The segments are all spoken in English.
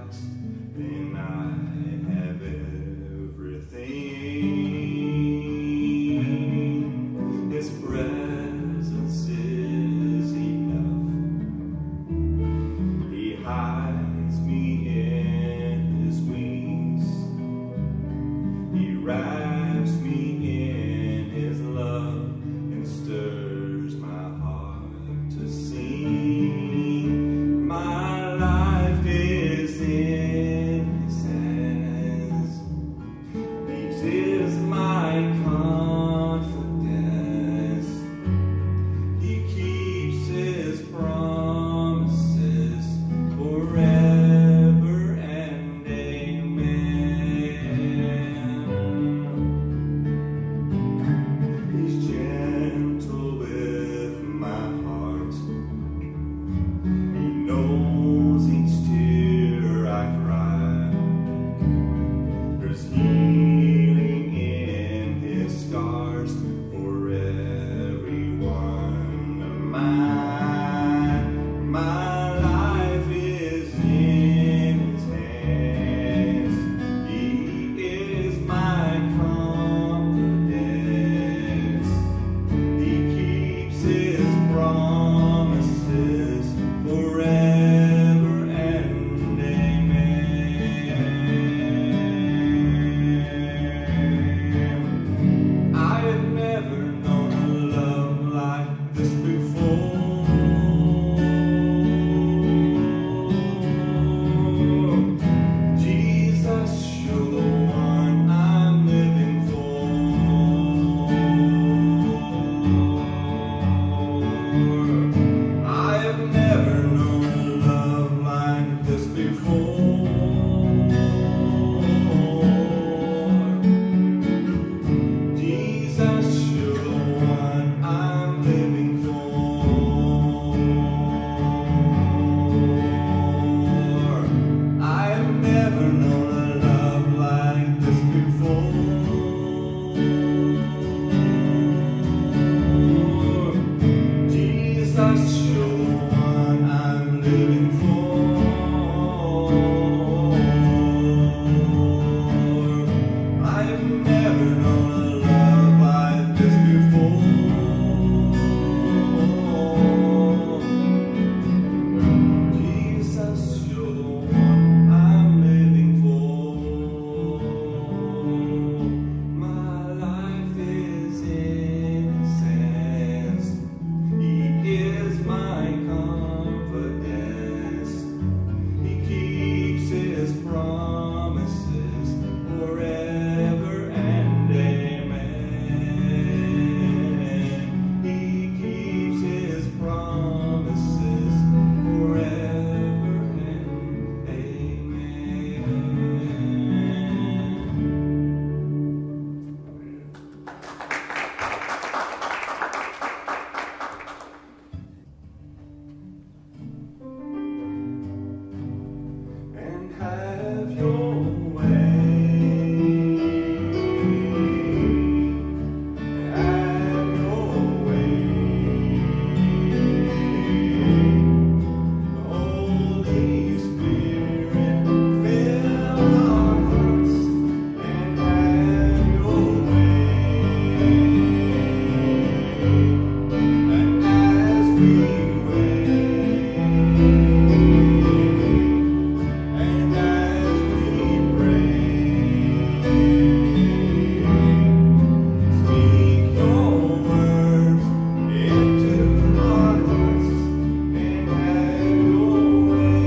Christ, then I have everything. His presence is enough. He hides me in his wings. He wraps me in his love and stirs my heart to sing. My life is in his hands. Peace is my confidence. He keeps his promises forever and amen. He's gentle with my heart. He knows each tear I cry. There's healing in his scars for every one of mine. My life is in his hands. He is my confidence. He keeps his promises forever and amen. I have never known a love like this before. Jesus, you're the one I'm living for. I have never known a love like this before. Jesus, you're the one I'm living for. I have never known a love like this before. Jesus, you're the one I'm living for. I have never known a love like this before. Jesus, you're the one I'm living for. My life is in his hands. He is my confidence. He keeps his promises forever and amen. He keeps his promises forever and amen. And have your way. Have your way. Holy Spirit, fill our hearts and have your way. And as we wait, and as we pray, speak your words into our hearts and have your way.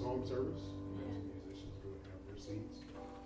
song service. As the musicians go and have their seats.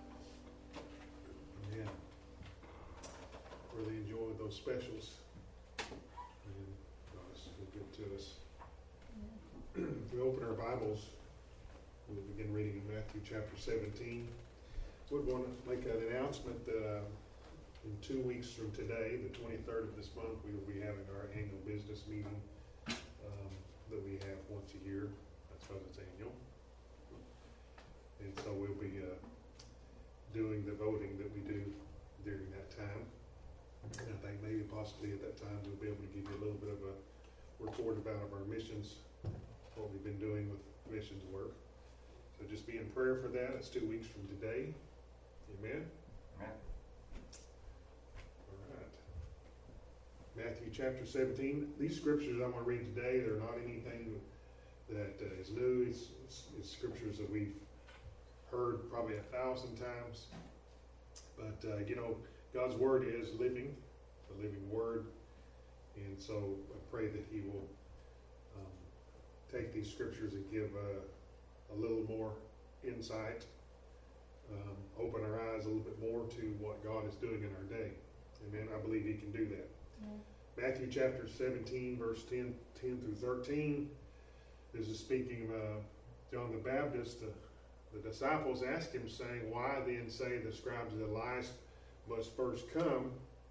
Yeah. Really enjoyed those specials. And God's been good to us. If we open our Bibles, we'll begin reading in Matthew chapter 17. Would want to make an announcement that in 2 weeks from today, the 23rd of this month, we will be having our annual business meeting that we have once a year. That's because it's annual. And so we'll be doing the voting that we do during that time. And I think maybe possibly at that time we'll be able to give you a little bit of a report about our missions, what we've been doing with missions work. So just be in prayer for that. It's 2 weeks from today. Amen? Amen. All right. Matthew chapter 17. These scriptures I'm going to read today, they're not anything that is new. It's scriptures that we've heard probably 1,000 times. But, God's word is living, the living word. And so I pray that he will take these scriptures and give a little more insight, open our eyes a little bit more to what God is doing in our day. Amen. I believe he can do that. Yeah. Matthew chapter 17, verse 10 through 13. This is speaking of John the Baptist. The disciples asked him, saying, "Why then say the scribes that Elias must first come?"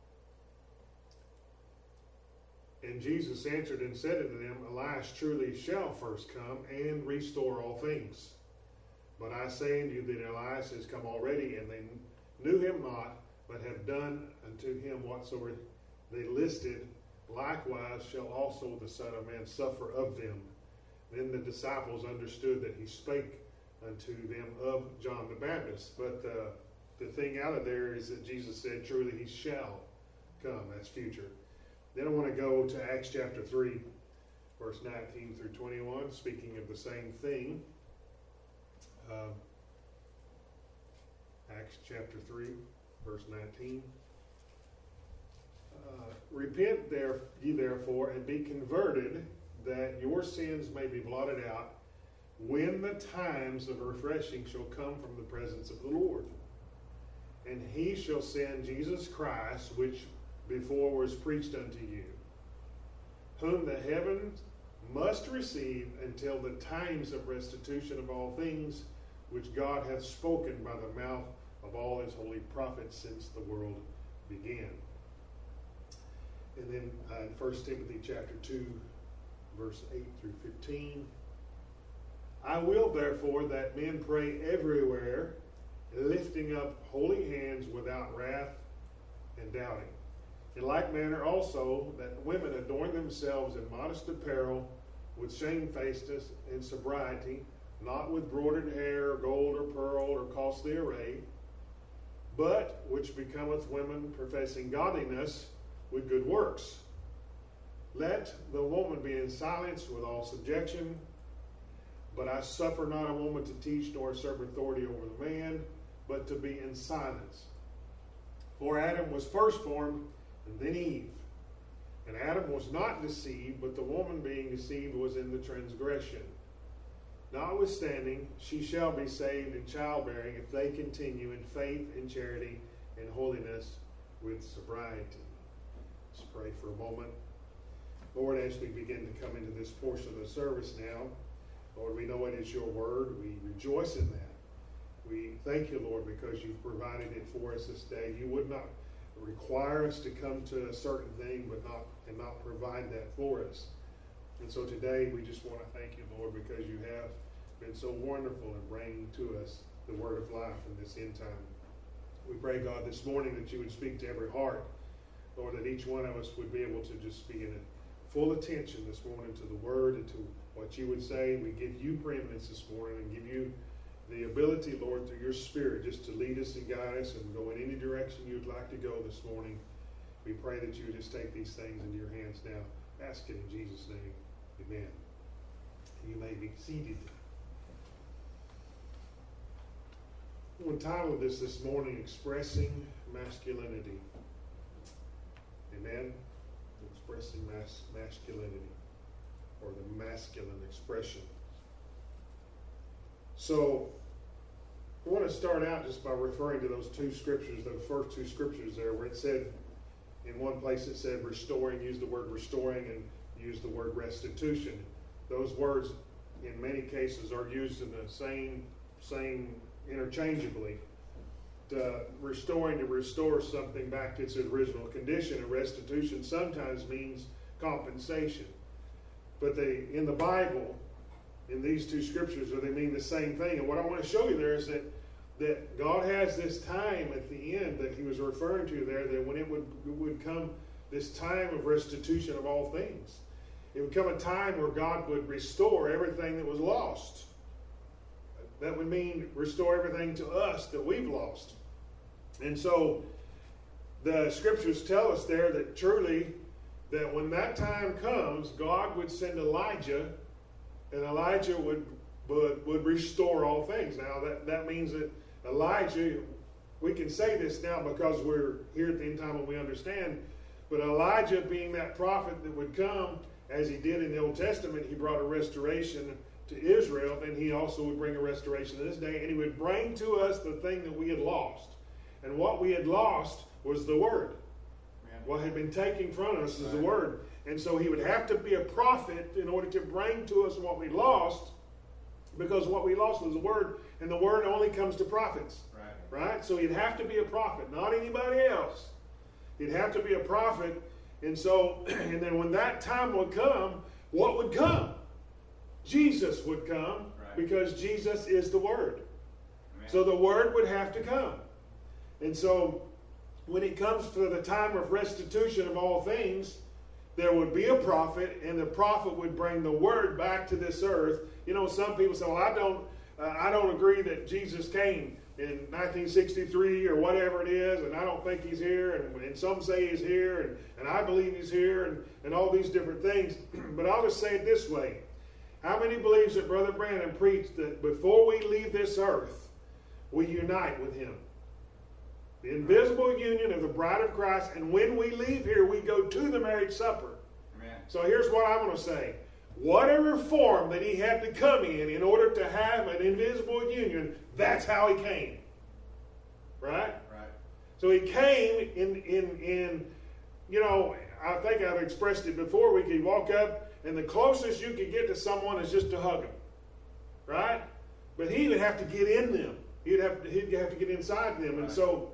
And Jesus answered and said unto them, "Elias truly shall first come and restore all things. But I say unto you that Elias is come already, and they knew him not, but have done unto him whatsoever they listed. Likewise shall also the Son of Man suffer of them." Then the disciples understood that he spake unto them of John the Baptist. But the thing out of there is that Jesus said, "Truly he shall come." That's future. Then I want to go to Acts chapter 3, verse 19 through 21, speaking of the same thing. Acts chapter 3, verse 19. "Repent ye therefore, and be converted, that your sins may be blotted out, when the times of refreshing shall come from the presence of the Lord. And he shall send Jesus Christ, which before was preached unto you, whom the heavens must receive until the times of restitution of all things, which God hath spoken by the mouth of all his holy prophets since the world began." And then in 1 Timothy chapter 2, verse 8 through 15. "I will therefore that men pray everywhere, lifting up holy hands without wrath and doubting. In like manner also that women adorn themselves in modest apparel, with shamefacedness and sobriety, not with broidered hair, or gold, or pearl, or costly array, but which becometh women professing godliness with good works. Let the woman be in silence with all subjection. But I suffer not a woman to teach, nor serve authority over the man, but to be in silence. For Adam was first formed, and then Eve. And Adam was not deceived, but the woman being deceived was in the transgression. Notwithstanding, she shall be saved in childbearing, if they continue in faith, in charity, and holiness, with sobriety." Let's pray for a moment. Lord, as we begin to come into this portion of the service now, Lord, we know it is your word. We rejoice in that. We thank you, Lord, because you've provided it for us this day. You would not require us to come to a certain thing, but not provide that for us. And so today we just want to thank you, Lord, because you have been so wonderful in bringing to us the word of life in this end time. We pray, God, this morning that you would speak to every heart. Lord, that each one of us would be able to just be in full attention this morning to the word and to what you would say. We give you preeminence this morning and give you the ability, Lord, through your Spirit, just to lead us and guide us and go in any direction you'd like to go this morning. We pray that you would just take these things into your hands now. Ask it in Jesus' name. Amen. You may be seated. We'll entitle this morning, Expressing Masculinity. Amen? Expressing masculinity, or the masculine expression. So I want to start out just by referring to those two scriptures, those first two scriptures there, where it said, in one place it said restoring, used the word restoring, and used the word restitution. Those words, in many cases, are used in the same interchangeably. Restoring, to restore something back to its original condition, and restitution sometimes means compensation. But in the Bible, in these two scriptures, they mean the same thing. And what I want to show you there is that God has this time at the end that he was referring to there, that when it would come this time of restitution of all things. It would come a time where God would restore everything that was lost. That would mean restore everything to us that we've lost. And so the scriptures tell us there that truly, that when that time comes, God would send Elijah, and Elijah would restore all things. Now that means that Elijah, we can say this now because we're here at the end time and we understand, but Elijah being that prophet that would come, as he did in the Old Testament, he brought a restoration to Israel, and he also would bring a restoration to this day, and he would bring to us the thing that we had lost. And what we had lost was the Word. What had been taken from us is the Word. And so he would have to be a prophet in order to bring to us what we lost, because what we lost was the Word, and the Word only comes to prophets. Right? So he'd have to be a prophet, not anybody else. He'd have to be a prophet. And so, and then when that time would come, what would come? Jesus would come, because Jesus is the Word. Amen. So the Word would have to come. And so when it comes to the time of restitution of all things, there would be a prophet, and the prophet would bring the Word back to this earth. You know, some people say, well, I don't agree that Jesus came in 1963 or whatever it is, and I don't think he's here, and some say he's here, and I believe he's here, and all these different things. But I'll just say it this way. How many believes that Brother Brandon preached that before we leave this earth, we unite with him? The invisible union of the bride of Christ, and when we leave here, we go to the marriage supper. Amen. So here's what I'm going to say. Whatever form that he had to come in order to have an invisible union, that's how he came. Right? So he came in you know, I think I've expressed it before. We could walk up, and the closest you could get to someone is just to hug them. Right? But he would have to get in them. He'd have to get inside them. And so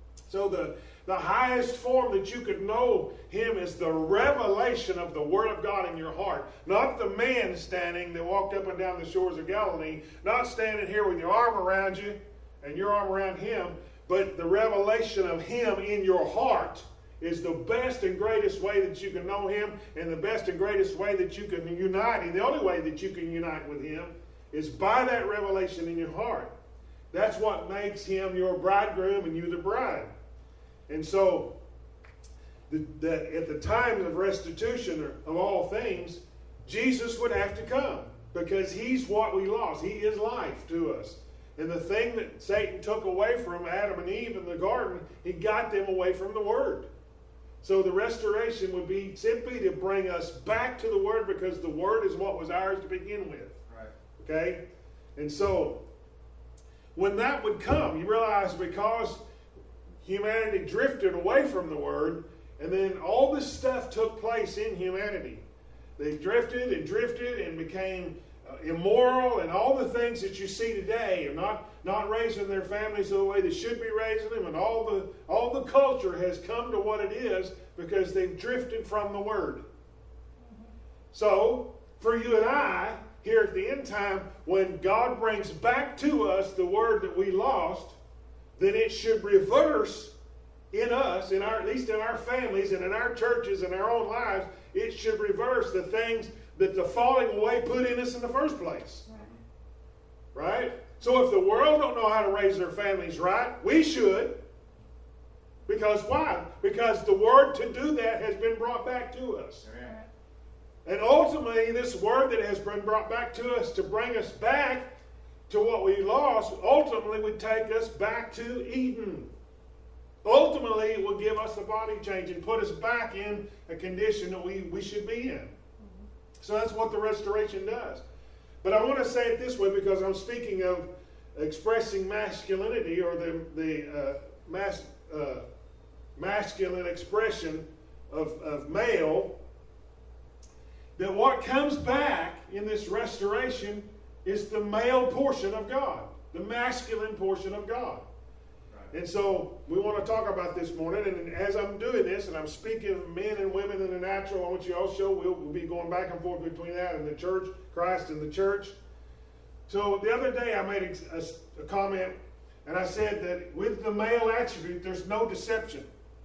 the highest form that you could know him is the revelation of the Word of God in your heart. Not the man standing that walked up and down the shores of Galilee, not standing here with your arm around you and your arm around him, but the revelation of him in your heart is the best and greatest way that you can know him, and the best and greatest way that you can unite him. The only way that you can unite with him is by that revelation in your heart. That's what makes him your bridegroom and you the bride. And so, at the time of restitution of all things, Jesus would have to come, because he's what we lost. He is life to us. And the thing that Satan took away from Adam and Eve in the garden, he got them away from the Word. So the restoration would be simply to bring us back to the Word, because the Word is what was ours to begin with. Right. Okay? And so, when that would come, you realize because humanity drifted away from the Word, and then all this stuff took place in humanity. They drifted and became immoral, and all the things that you see today, and not raising their families the way they should be raising them, and all the culture has come to what it is because they've drifted from the Word. So, for you and I, here at the end time, when God brings back to us the Word that we lost, then it should reverse in us, at least in our families and in our churches and our own lives. It should reverse the things that the falling away put in us in the first place. Right? So if the world don't know how to raise their families right, we should. Because why? Because the Word to do that has been brought back to us. And ultimately, this Word that has been brought back to us to bring us back to what we lost, ultimately would take us back to Eden. Ultimately, it will give us a body change and put us back in a condition that we should be in. So that's what the restoration does. But I want to say it this way because I'm speaking of expressing masculinity, or the masculine expression of male, that what comes back in this restoration is the male portion of God, the masculine portion of God. Right. And so we want to talk about this morning, and as I'm doing this, and I'm speaking of men and women in the natural, I want you also, we'll be going back and forth between that and the church, Christ and the church. So the other day I made a comment, and I said that with the male attribute, there's no deception.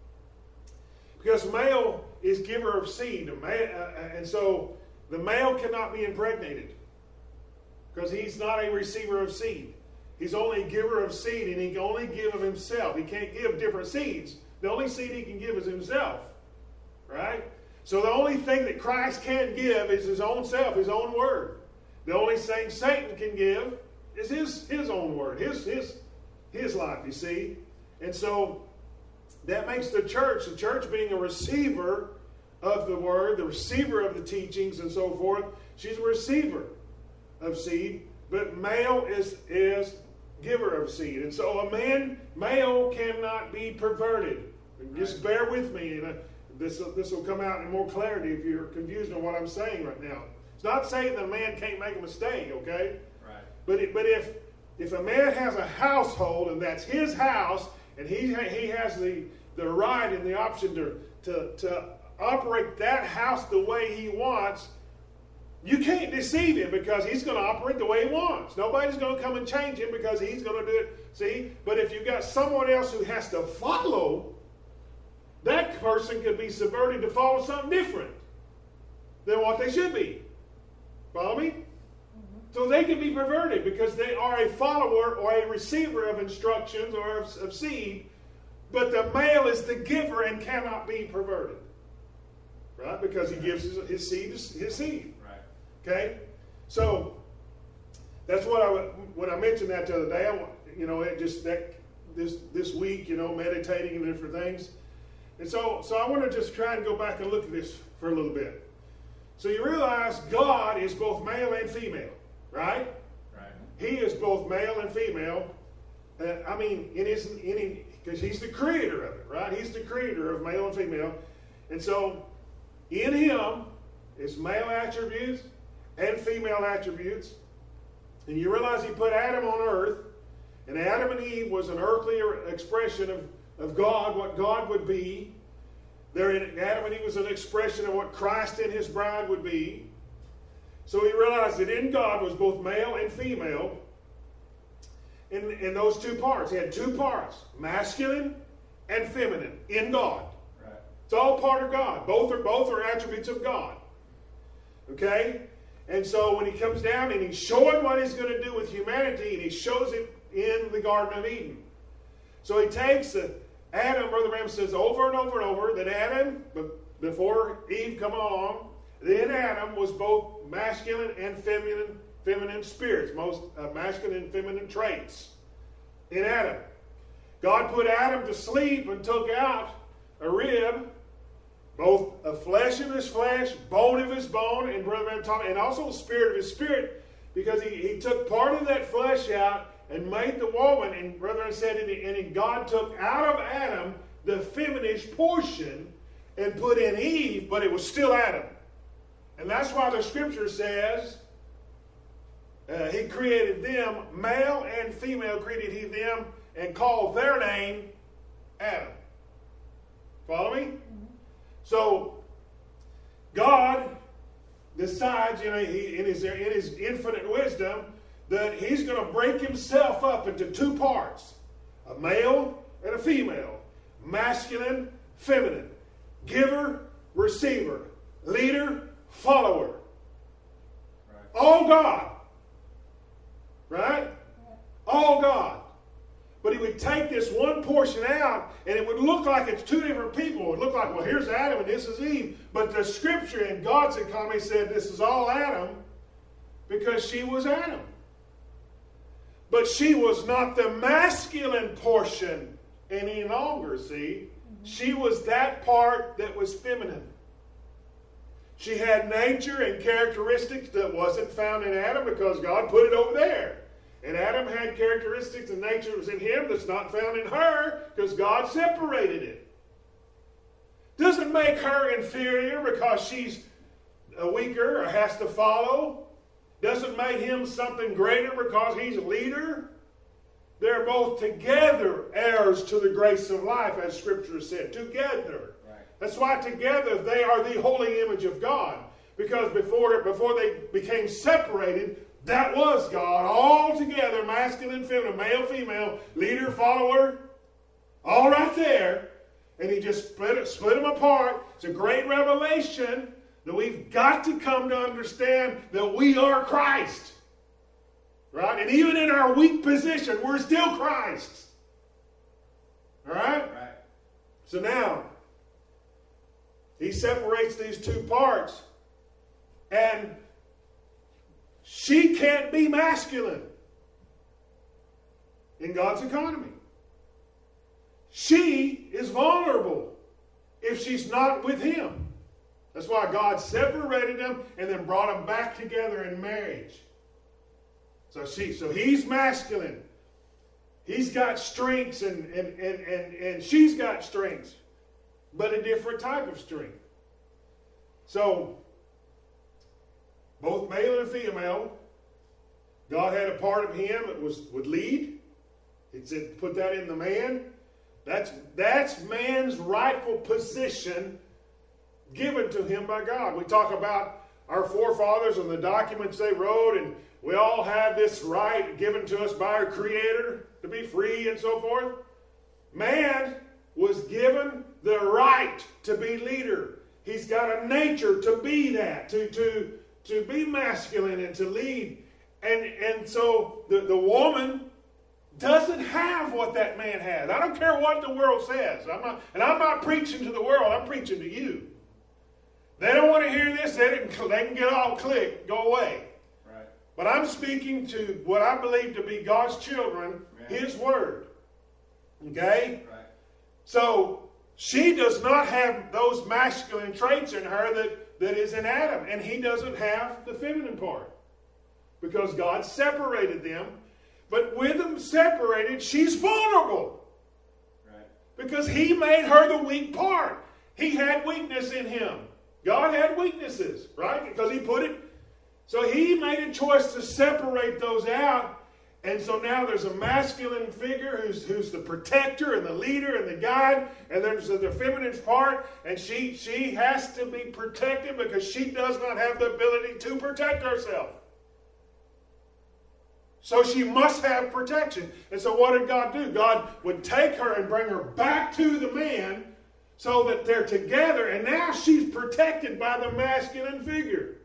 Because male is giver of seed, and so the male cannot be impregnated because he's not a receiver of seed. He's only a giver of seed, and he can only give of himself. He can't give different seeds. The only seed he can give is himself, right? So the only thing that Christ can give is his own self, his own word. The only thing Satan can give is his own word, his life, you see. And so that makes the church being a receiver of the word, the receiver of the teachings and so forth. She's a receiver of seed, but male is giver of seed. And so a male cannot be perverted. Just bear with me, and this will come out in more clarity if you're confused on what I'm saying right now. It's not saying that a man can't make a mistake, okay? Right. But if a man has a household and that's his house, and he has the right and the option to operate that house the way he wants, you can't deceive him because he's going to operate the way he wants. Nobody's going to come and change him because he's going to do it. See? But if you've got someone else who has to follow, that person could be subverted to follow something different than what they should be. Follow me? Mm-hmm. So they can be perverted because they are a follower or a receiver of instructions or of seed, but the male is the giver and cannot be perverted. Right? Because he gives his seed his seed. Right. Okay? So that's what when I mentioned that the other day, this week, meditating and different things. And so I want to just try and go back and look at this for a little bit. So you realize God is both male and female, right? Right. He is both male and female. Because he's the creator of it, right? He's the creator of male and female. And so in him is male attributes and female attributes. And you realize he put Adam on earth, and Adam and Eve was an earthly expression of God, what God would be. Adam and Eve was an expression of what Christ and his bride would be. So he realized that in God was both male and female in those two parts. He had two parts, masculine and feminine, in God. Right. It's all part of God. Both are attributes of God. Okay? And so when he comes down and he's showing what he's going to do with humanity, and he shows it in the Garden of Eden. So he takes Adam, Brother Bram says over and over and over, that Adam, before Eve come along, then Adam was both masculine and feminine spirits, most masculine and feminine traits in Adam. God put Adam to sleep and took out a rib, both of flesh of his flesh, bone of his bone, and Brother Bram taught, and also the spirit of his spirit, because he took part of that flesh out and made the woman, and Brother said, and God took out of Adam the feminine portion and put in Eve, but it was still Adam. And that's why the scripture says he created them, male and female created he them, and called their name Adam. Follow me? Mm-hmm. So God decides in his infinite wisdom that he's going to break himself up into two parts, a male and a female, masculine, feminine, giver, receiver, leader, follower. Right. All God. Right? All God. But he would take this one portion out, and it would look like it's two different people. It would look like, well, here's Adam and this is Eve. But the scripture in God's economy said this is all Adam because she was Adam. But she was not the masculine portion any longer, see? She was that part that was feminine. She had nature and characteristics that wasn't found in Adam because God put it over there. And Adam had characteristics and nature that was in him that's not found in her because God separated it. Doesn't make her inferior because she's weaker or has to follow. Doesn't make him something greater because he's a leader. They're both together heirs to the grace of life, as Scripture said. Together. Right. That's why together they are the holy image of God. Because before they became separated, that was God. All together, masculine, feminine, male, female, leader, follower. All right there. And he just split them apart. It's a great revelation that we've got to come to understand that we are Christ. Right? And even in our weak position, we're still Christ. All right? Right. So now, he separates these two parts. And she can't be masculine in God's economy. She is vulnerable if she's not with him. That's why God separated them and then brought them back together in marriage. So he's masculine. He's got strengths and she's got strengths, but a different type of strength. So, both male and female, God had a part of him that would lead. He said, put that in the man. That's man's rightful position given to him by God. We talk about our forefathers and the documents they wrote, and we all have this right given to us by our Creator to be free and so forth. Man was given the right to be leader. He's got a nature to be that, to be masculine and to lead. And so the woman doesn't have what that man has. I don't care what the world says. I'm not preaching to the world. I'm preaching to you. They don't want to hear this. They can get all clicked, go away. Right. But I'm speaking to what I believe to be God's children, His Word. Okay? Right. So she does not have those masculine traits in her that is in Adam. And he doesn't have the feminine part. Because God separated them. But with them separated, she's vulnerable. Right. Because he made her the weak part. He had weakness in him. God had weaknesses, right? Because he put it. So he made a choice to separate those out. And so now there's a masculine figure who's the protector and the leader and the guide. And there's the feminine part. And she has to be protected because she does not have the ability to protect herself. So she must have protection. And so what did God do? God would take her and bring her back to the man so that they're together. And now she's protected by the masculine figure.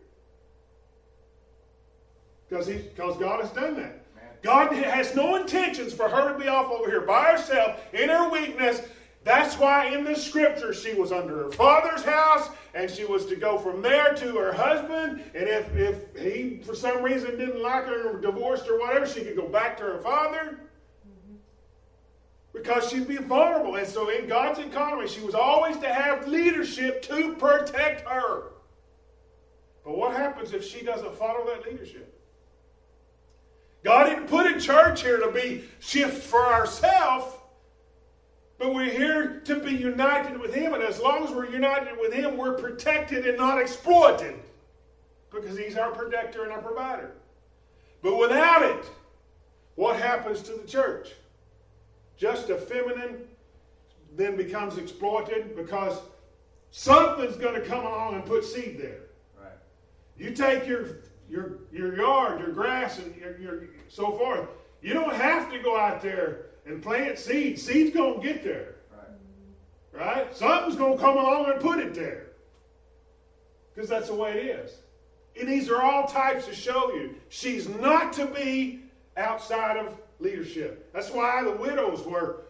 Because God has done that. God has no intentions for her to be off over here by herself in her weakness. That's why in the Scripture she was under her father's house and she was to go from there to her husband. And if he, for some reason, didn't like her or divorced or whatever, she could go back to her father. Because she'd be vulnerable. And so in God's economy, she was always to have leadership to protect her. But what happens if she doesn't follow that leadership? God didn't put a church here to be shift for ourselves. But we're here to be united with Him. And as long as we're united with Him, we're protected and not exploited. Because He's our protector and our provider. But without it, what happens to the church? Just a feminine then becomes exploited because something's going to come along and put seed there. Right. You take your yard, your grass, and your so forth. You don't have to go out there and plant seeds. Seed's going to get there. Right? Something's going to come along and put it there. Because that's the way it is. And these are all types to show you. She's not to be outside of leadership. That's why the widows were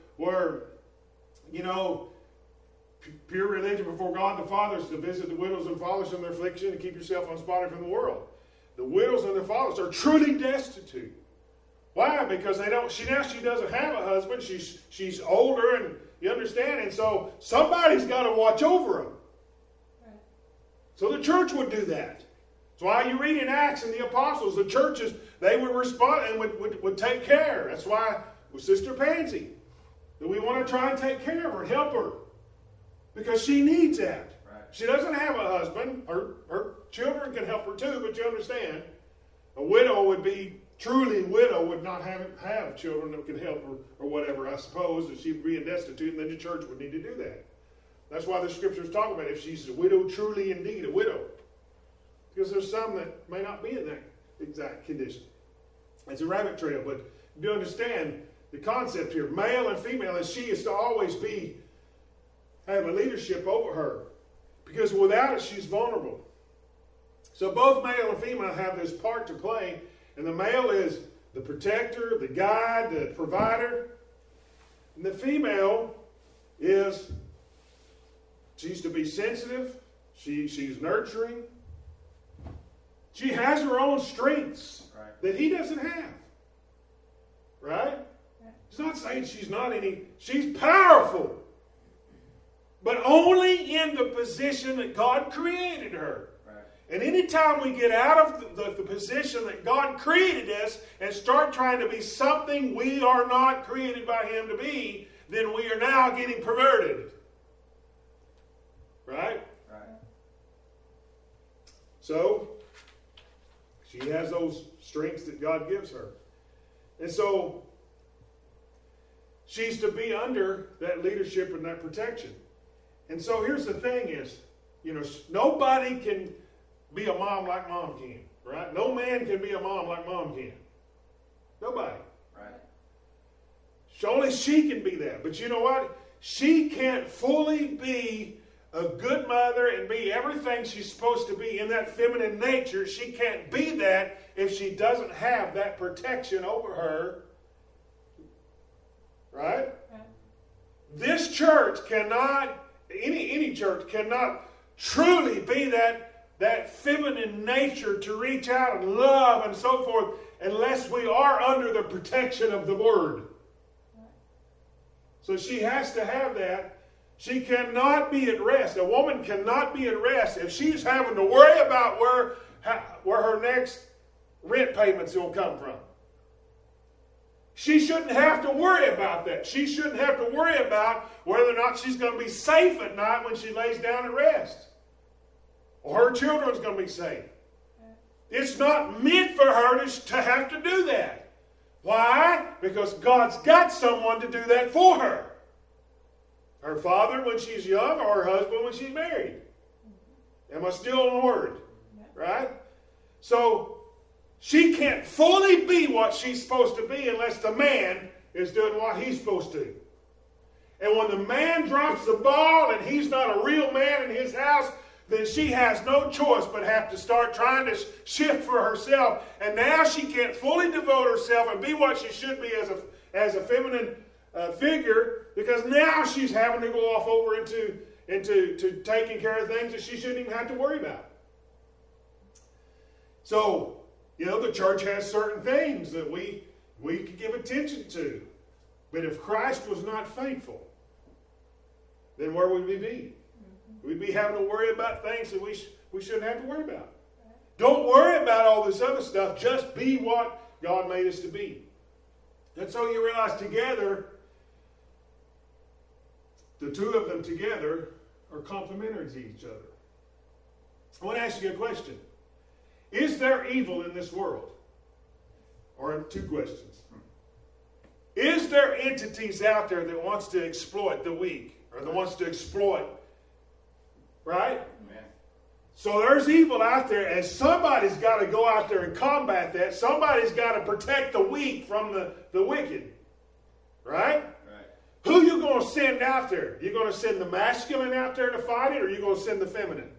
pure religion before God the Father is to visit the widows and fathers in their affliction and keep yourself unspotted from the world. The widows and their fathers are truly destitute. Why? Because she doesn't have a husband. She's older, and you understand. And so somebody's got to watch over them. Right. So the church would do that. That's why you read in Acts and the apostles, the churches, they would respond and would take care. That's why with Sister Pansy, that we want to try and take care of her and help her. Because she needs that. Right. She doesn't have a husband. Her children can help her too, but you understand, a widow would be, truly widow would not have children that can help her or whatever, I suppose, that she'd be destitute, and then the church would need to do that. That's why the scriptures talk about if she's a widow, truly indeed a widow. Because there's some that may not be in that exact condition. It's a rabbit trail, but you understand the concept here. Male and female, and she is to always have a leadership over her. Because without it, she's vulnerable. So both male and female have this part to play. And the male is the protector, the guide, the provider. And the female is, she's to be sensitive. She's nurturing. She has her own strengths that he doesn't have. Right? It's not saying she's not any. She's powerful. But only in the position that God created her. Right. And anytime we get out of the position that God created us and start trying to be something we are not created by Him to be, then we are now getting perverted. Right? Right. So, she has those strengths that God gives her. And so, she's to be under that leadership and that protection. And so here's the thing is, nobody can be a mom like mom can, right? No man can be a mom like mom can. Nobody. Right. Only she can be that. But you know what? She can't fully be a good mother and be everything she's supposed to be in that feminine nature. She can't be that if she doesn't have that protection over her. Right? This church cannot, any church cannot truly be that feminine nature to reach out and love and so forth unless we are under the protection of the Word. So she has to have that. She cannot be at rest. A woman cannot be at rest if she's having to worry about where her next rent payments will come from. She shouldn't have to worry about that. She shouldn't have to worry about whether or not she's going to be safe at night when she lays down and rests. Or her children's going to be safe. It's not meant for her to have to do that. Why? Because God's got someone to do that for her. Her father when she's young or her husband when she's married. Am I still on the word? Right? So, she can't fully be what she's supposed to be unless the man is doing what he's supposed to. And when the man drops the ball and he's not a real man in his house, then she has no choice but have to start trying to shift for herself. And now she can't fully devote herself and be what she should be as a feminine figure, because now she's having to go off over into taking care of things that she shouldn't even have to worry about. So, the church has certain things that we can give attention to. But if Christ was not faithful, then where would we be? We'd be having to worry about things that we shouldn't have to worry about. Don't worry about all this other stuff. Just be what God made us to be. And so you realize together, the two of them together are complementary to each other. I want to ask you a question. Is there evil in this world? Or two questions. Is there entities out there that wants to exploit the weak? Or that wants to exploit? Right? Amen. So there's evil out there, and somebody's got to go out there and combat that. Somebody's got to protect the weak from the wicked. Right? Who you going to send out there? You going to send the masculine out there to fight it, or you going to send the feminine?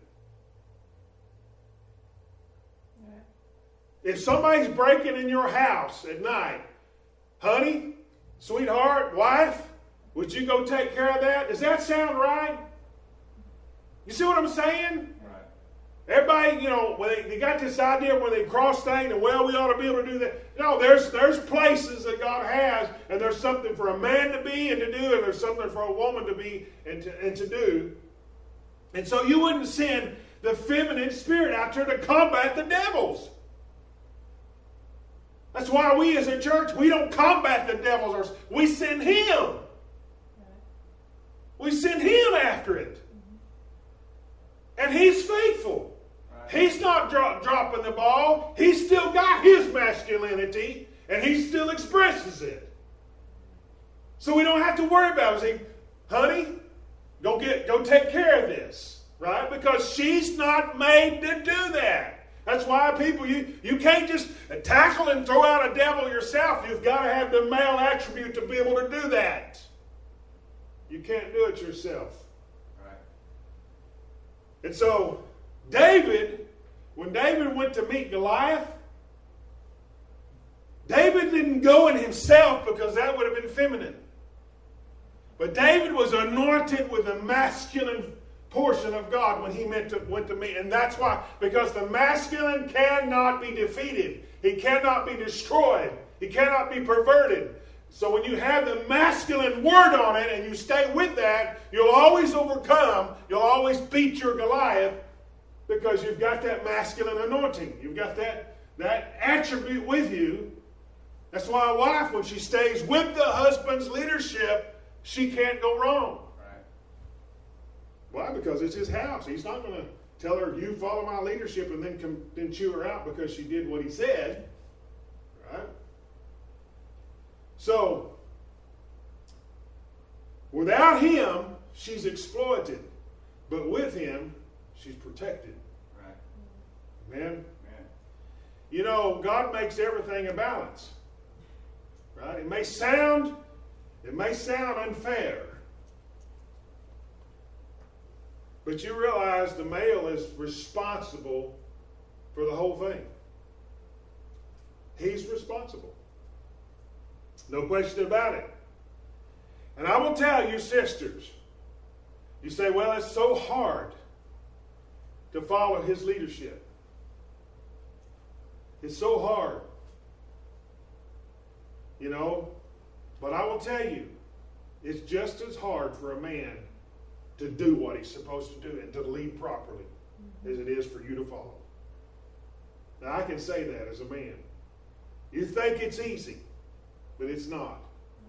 If somebody's breaking in your house at night, honey, sweetheart, wife, would you go take care of that? Does that sound right? You see what I'm saying? Right. Everybody, when they got this idea where they cross things and, well, we ought to be able to do that. No, there's places that God has, and there's something for a man to be and to do, and there's something for a woman to be and to do. And so you wouldn't send the feminine spirit out there to combat the devils. That's why we as a church, we don't combat the devils. We send him. We send him after it. And he's faithful. He's not dropping the ball. He's still got his masculinity, and he still expresses it. So we don't have to worry about it. Say, honey, go take care of this, right? Because she's not made to do that. That's why people, you can't just tackle and throw out a devil yourself. You've got to have the male attribute to be able to do that. You can't do it yourself. Right. And so, David, when David went to meet Goliath, David didn't go in himself because that would have been feminine. But David was anointed with the masculine portion of God when he went to meet. And that's why, because the masculine cannot be defeated. He cannot be destroyed. He cannot be perverted. So when you have the masculine word on it and you stay with that, you'll always overcome. You'll always beat your Goliath because you've got that masculine anointing. You've got that attribute with you. That's why a wife, when she stays with the husband's leadership, she can't go wrong. Right. Why? Because it's his house. He's not going to tell her, you follow my leadership, and then chew her out because she did what he said. Right? So, without him, she's exploited. But with him, she's protected. Right. Amen? Man. You know, God makes everything a balance. Right? It may sound unfair. But you realize the male is responsible for the whole thing. He's responsible. No question about it. And I will tell you, sisters, you say, well, it's so hard to follow his leadership. It's so hard. You know, but I will tell you, it's just as hard for a man to do what he's supposed to do and to lead properly as it is for you to follow. Now, I can say that as a man. You think it's easy, but it's not.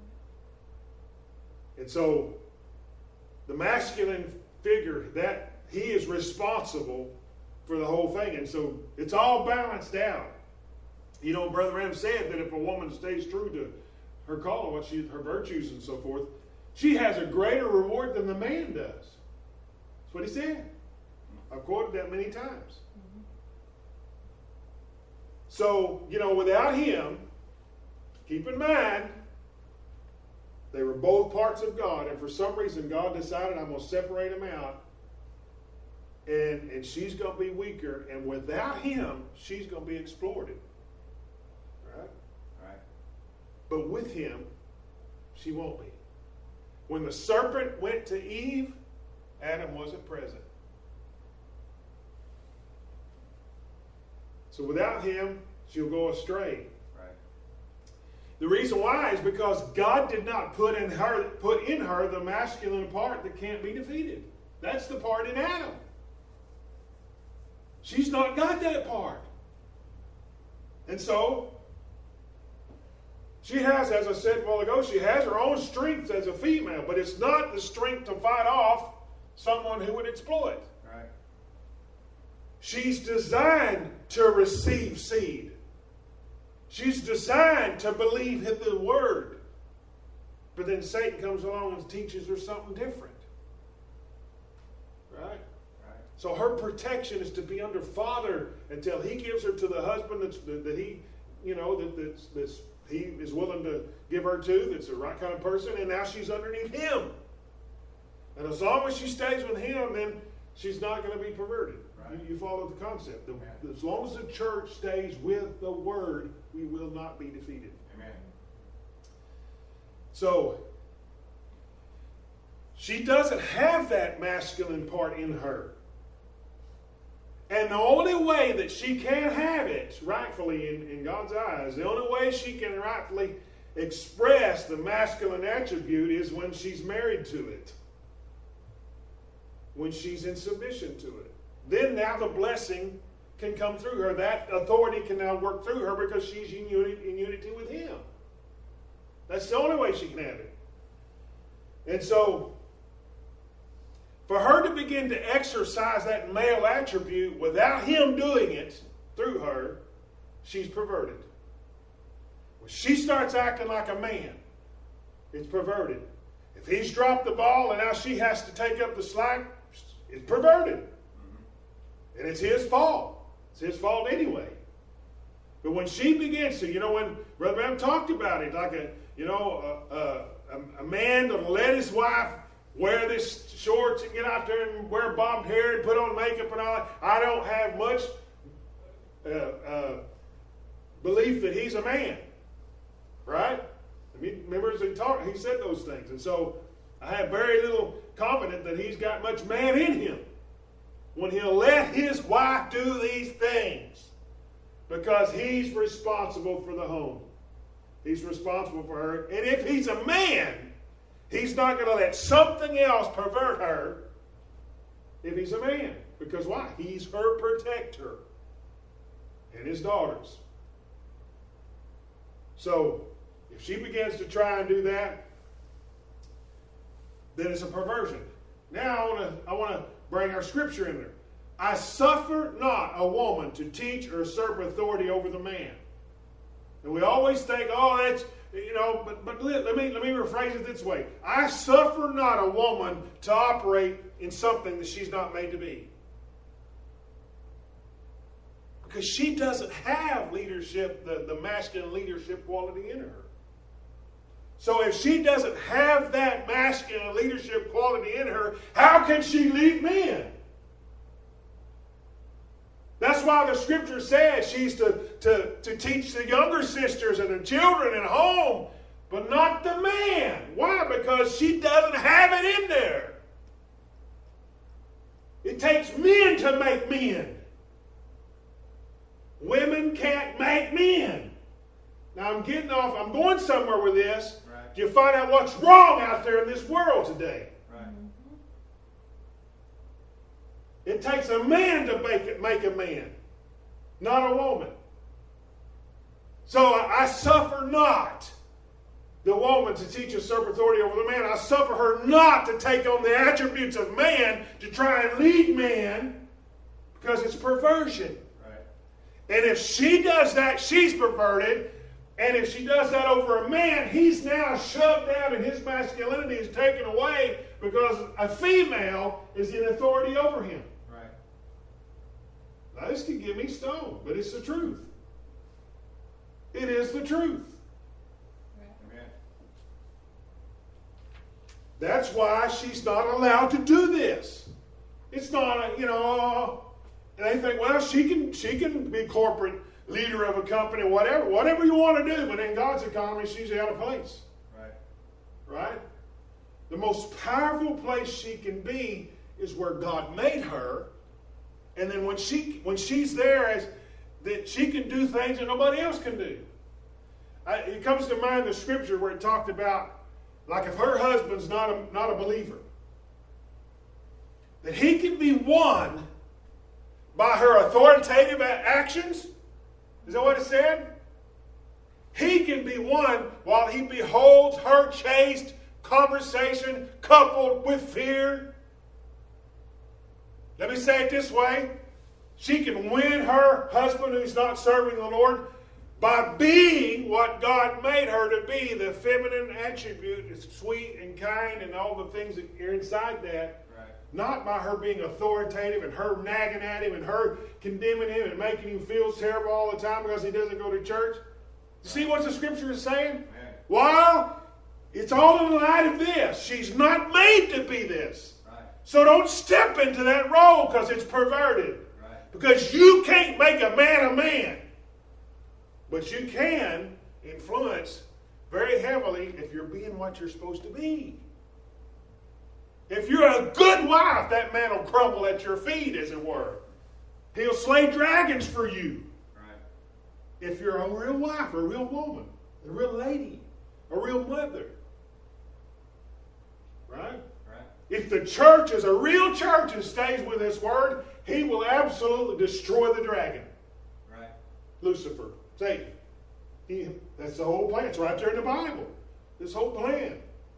And so, the masculine figure, that he is responsible for the whole thing. And so, it's all balanced out. You know, Brother Ram said that if a woman stays true to her call and her virtues and so forth, she has a greater reward than the man does. That's what he said. I've quoted that many times. So, you know, without him, keep in mind, they were both parts of God, and for some reason God decided, I'm going to separate them out, and she's going to be weaker, and without him, she's going to be exploited. Right? Right. But with him, she won't be. When the serpent went to Eve, Adam wasn't present. So without him, she'll go astray. Right. The reason why is because God did not put in her the masculine part that can't be defeated. That's the part in Adam. She's not got that part. And so, she has, as I said a while ago, she has her own strength as a female, but it's not the strength to fight off someone who would exploit. Right. She's designed to receive seed. She's designed to believe in the word. But then Satan comes along and teaches her something different. Right? Right. So her protection is to be under father until he gives her to the husband that he, you know, that's he is willing to give her to, that's the right kind of person, and now she's underneath him. And as long as she stays with him, then she's not going to be perverted. Right. You follow the concept. As long as the church stays with the word, we will not be defeated. Amen. So, she doesn't have that masculine part in her. And the only way that she can have it rightfully in God's eyes, the only way she can rightfully express the masculine attribute is when she's married to it. When she's in submission to it. then now the blessing can come through her. That authority can now work through her because she's in unity with him. That's the only way she can have it. And so, for her to begin to exercise that male attribute without him doing it through her, she's perverted. When she starts acting like a man, it's perverted. If he's dropped the ball and now she has to take up the slack, it's perverted. And it's his fault. It's his fault anyway. But when she begins to, when Brother Branham talked about it, like a man that'll let his wife wear this shorts and get out there and wear bobbed hair and put on makeup and all that, I don't have much belief that he's a man. Right? Remember, he said those things. And so I have very little confidence that he's got much man in him when he'll let his wife do these things, because he's responsible for the home. He's responsible for her. And if he's a man, he's not going to let something else pervert her if he's a man. Because why? He's her protector and his daughters. So, if she begins to try and do that, then it's a perversion. Now I want to bring our scripture in there. I suffer not a woman to teach or usurp authority over the man. And we always think, that's, but let me rephrase it this way. I suffer not a woman to operate in something that she's not made to be. Because she doesn't have leadership, the masculine leadership quality in her. So if she doesn't have that masculine leadership quality in her, how can she lead men? That's why the scripture says she's to teach the younger sisters and the children at home, but not the man. Why? Because she doesn't have it in there. It takes men to make men. Women can't make men. Now I'm going somewhere with this. Right. You find out what's wrong out there in this world today. Right. It takes a man to make a man, not a woman. So I suffer not the woman to teach usurp authority over the man. I suffer her not to take on the attributes of man to try and lead man, because it's perversion. Right. And if she does that, she's perverted. And if she does that over a man, he's now shoved down and his masculinity is taken away because a female is in authority over him. Right. Now, this can give me stone, but it's the truth. It is the truth. Amen. That's why she's not allowed to do this. It's not, and they think, well, she can be corporate leader of a company, whatever you want to do, but in God's economy, she's out of place. Right. Right? The most powerful place she can be is where God made her, and then when she's there, that she can do things that nobody else can do. It comes to mind the scripture where it talked about, like if her husband's not a believer, that he can be won by her authoritative actions. Is that what it said? He can be won while he beholds her chaste conversation coupled with fear. Let me say it this way. She can win her husband who's not serving the Lord by being what God made her to be, the feminine attribute, is sweet and kind and all the things that are inside that. Right. Not by her being authoritative and her nagging at him and her condemning him and making him feel terrible all the time because he doesn't go to church. See what the scripture is saying? Amen. Well, it's all in the light of this. She's not made to be this. Right. So don't step into that role because it's perverted. Right. Because you can't make a man. But you can influence very heavily if you're being what you're supposed to be. If you're a good wife, that man will crumble at your feet, as it were. He'll slay dragons for you. Right. If you're a real wife, a real woman, a real lady, a real mother. Right? Right. If the church is a real church and stays with His Word, he will absolutely destroy the dragon. Right. Lucifer, Satan. That's the whole plan. It's right there in the Bible. This whole plan.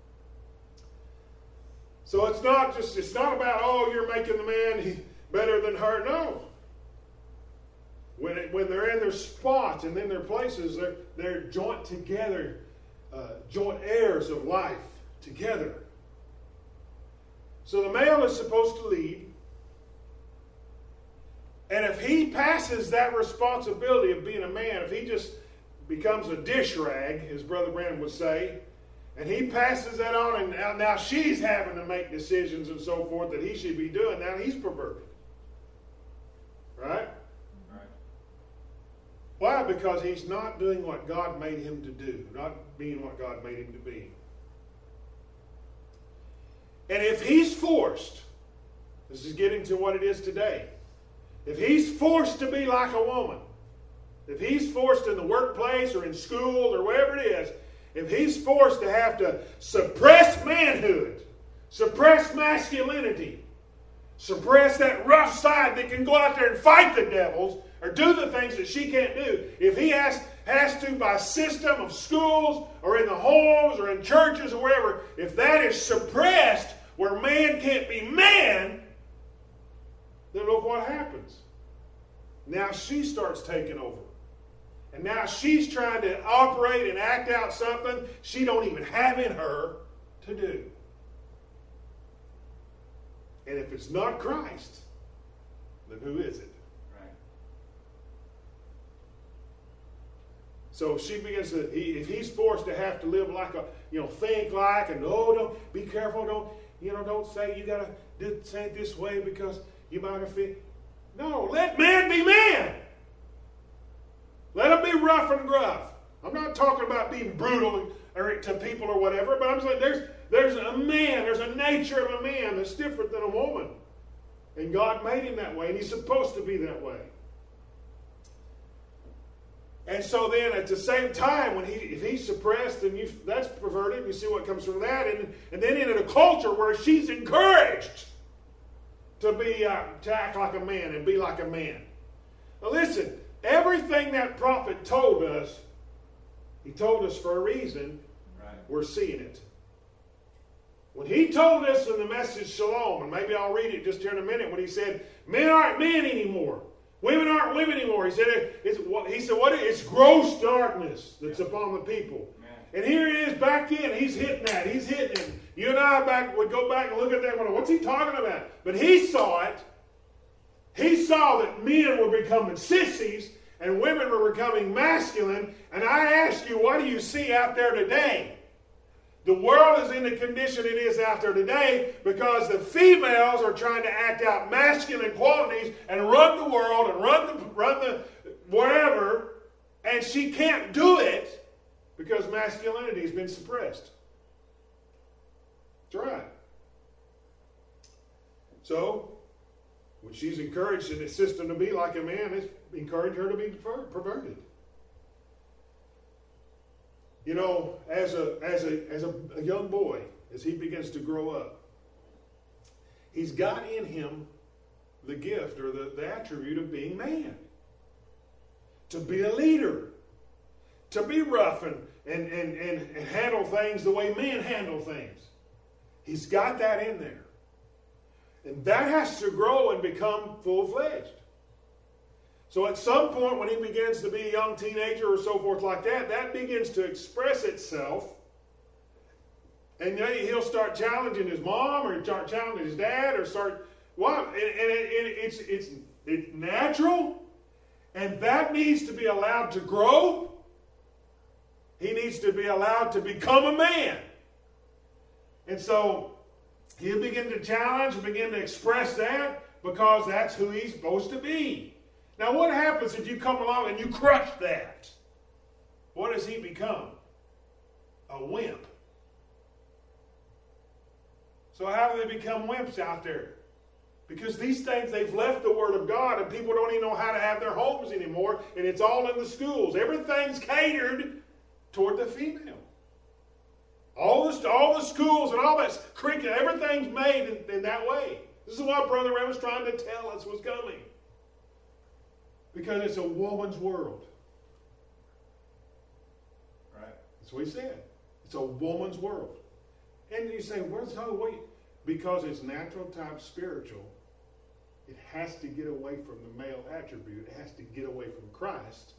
So it's not about, oh, you're making the man better than her. No. When they're in their spots and in their places, they're joint together, joint heirs of life together. So the male is supposed to lead. And if he passes that responsibility of being a man, if he just becomes a dish rag, as Brother Branham would say, and he passes that on, and now she's having to make decisions and so forth that he should be doing, now he's perverted. Right? Right. Why? Because he's not doing what God made him to do, not being what God made him to be. And if he's forced, this is getting to what it is today, if he's forced to be like a woman, if he's forced in the workplace or in school or wherever it is, if he's forced to have to suppress manhood, suppress masculinity, suppress that rough side that can go out there and fight the devils or do the things that she can't do, if he has to by system of schools or in the homes or in churches or wherever, if that is suppressed where man can't be man, then look what happens. Now she starts taking over. And now she's trying to operate and act out something she don't even have in her to do. And if it's not Christ, then who is it? Right. So if she begins to, if he's forced to have to live like a, think like, and don't be careful, don't say you gotta say it this way because you might offend. No, let man be man. Let him be rough and gruff. I'm not talking about being brutal to people or whatever, but I'm saying there's a man, there's a nature of a man that's different than a woman. And God made him that way, and he's supposed to be that way. And so then at the same time, if he's suppressed, and that's perverted, you see what comes from that. And then in a culture where she's encouraged to act like a man and be like a man. Now listen, everything that prophet told us, he told us for a reason. Right. We're seeing it. When he told us in the message Shalom, and maybe I'll read it just here in a minute, when he said, men aren't men anymore. Women aren't women anymore. He said, it's gross darkness that's upon the people. Man. And here it is back then. He's hitting that. He's hitting it. You and I would go back and look at that and wonder, what's he talking about? But he saw it. He saw that men were becoming sissies and women were becoming masculine. And I ask you, what do you see out there today? The world is in the condition it is out there today because the females are trying to act out masculine qualities and run the world and run the wherever, and she can't do it because masculinity has been suppressed. That's right. So, when she's encouraged in this system to be like a man, it's encouraged her to be perverted. As a young boy, as he begins to grow up, he's got in him the gift or the attribute of being man. To be a leader. To be rough and handle things the way men handle things. He's got that in there. And that has to grow and become full-fledged. So at some point when he begins to be a young teenager or so forth like that, that begins to express itself. And he'll start challenging his mom or start challenging his dad or start... Well, and it's natural. And that needs to be allowed to grow. He needs to be allowed to become a man. And so he'll begin to challenge and begin to express that because that's who he's supposed to be. Now, what happens if you come along and you crush that? What does he become? A wimp. So how do they become wimps out there? Because these things, they've left the Word of God and people don't even know how to have their homes anymore, and it's all in the schools. Everything's catered toward the female. All the schools and all that curriculum, everything's made in that way. This is what Brother Ram was trying to tell us was coming. Because it's a woman's world. Right. That's what he said. It's a woman's world. And you say, where's the way? Because it's natural type spiritual, it has to get away from the male attribute. It has to get away from Christ.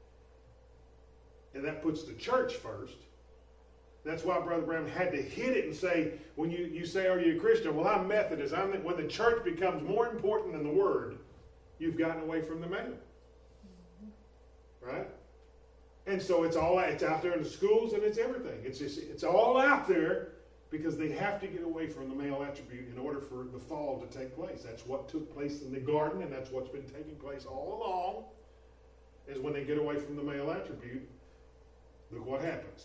And that puts the church first. That's why Brother Branham had to hit it and say, when you say, are you a Christian? Well, I'm Methodist. When the church becomes more important than the Word, you've gotten away from the male. Right? And so it's out there in the schools and it's everything. It's all out there because they have to get away from the male attribute in order for the fall to take place. That's what took place in the garden, and that's what's been taking place all along, is when they get away from the male attribute, look what happens.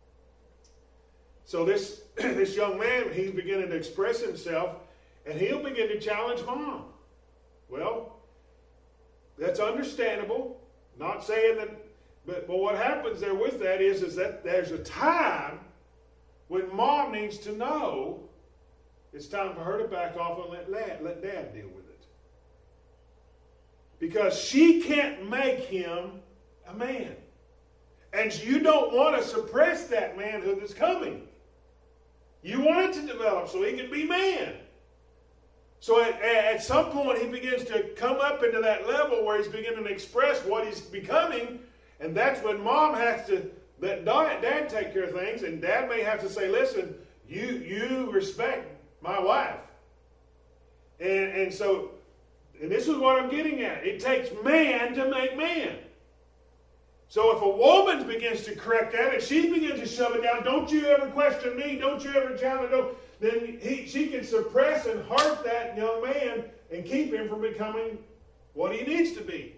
So this young man, he's beginning to express himself, and he'll begin to challenge Mom. Well, that's understandable. Not saying that, but what happens there with that is that there's a time when Mom needs to know it's time for her to back off and let Dad deal with it. Because she can't make him a man. And you don't want to suppress that manhood that's coming. You want it to develop so he can be man. So at some point he begins to come up into that level where he's beginning to express what he's becoming. And that's when Mom has to let Dad take care of things. And Dad may have to say, listen, you respect my wife. And so, and this is what I'm getting at. It takes man to make man. So if a woman begins to correct that and she begins to shove it down, don't you ever question me, don't you ever challenge, then she can suppress and hurt that young man and keep him from becoming what he needs to be.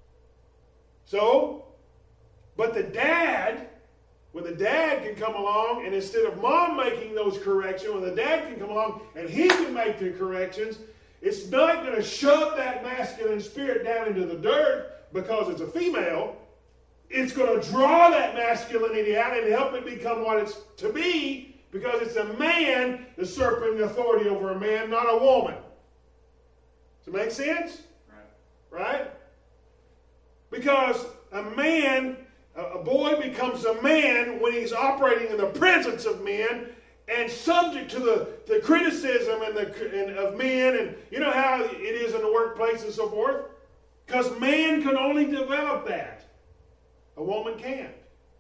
So, but when the dad can come along, and instead of Mom making those corrections, when the dad can come along and he can make the corrections, it's not going to shove that masculine spirit down into the dirt because it's a female. It's going to draw that masculinity out and help it become what it's to be, because it's a man usurping authority over a man, not a woman. Does it make sense? Right? Because a boy becomes a man when he's operating in the presence of men and subject to the criticism of men, and you know how it is in the workplace and so forth? Because man can only develop that. A woman can't.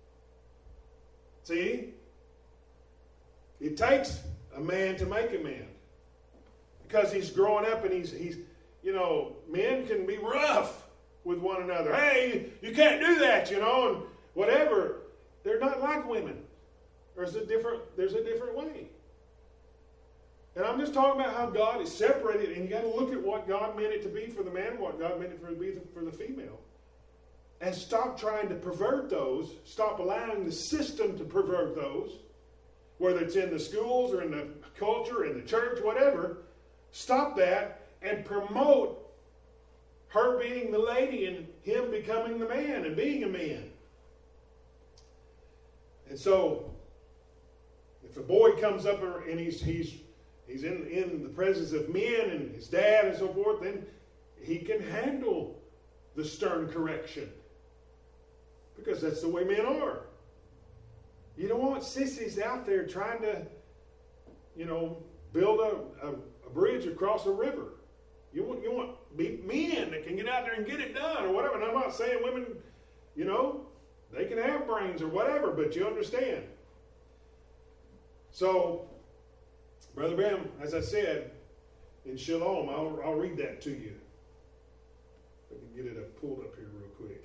See? It takes a man to make a man. Because he's growing up and he's men can be rough with one another. Hey, you can't do that, and whatever. They're not like women. There's a different way. And I'm just talking about how God is separated, and you got to look at what God meant it to be for the man, what God meant it to be for the female. And stop trying to pervert those. Stop allowing the system to pervert those. Whether it's in the schools or in the culture, in the church, whatever. Stop that and promote her being the lady and him becoming the man and being a man. And so, if a boy comes up and he's in the presence of men and his dad and so forth, then he can handle the stern correction. Because that's the way men are. You don't want sissies out there trying to, build a bridge across a river. You want men that can get out there and get it done or whatever. And I'm not saying women, they can have brains or whatever, but you understand. So, Brother Branham, as I said, in Shalom, I'll read that to you. If I can get it pulled up here real quick.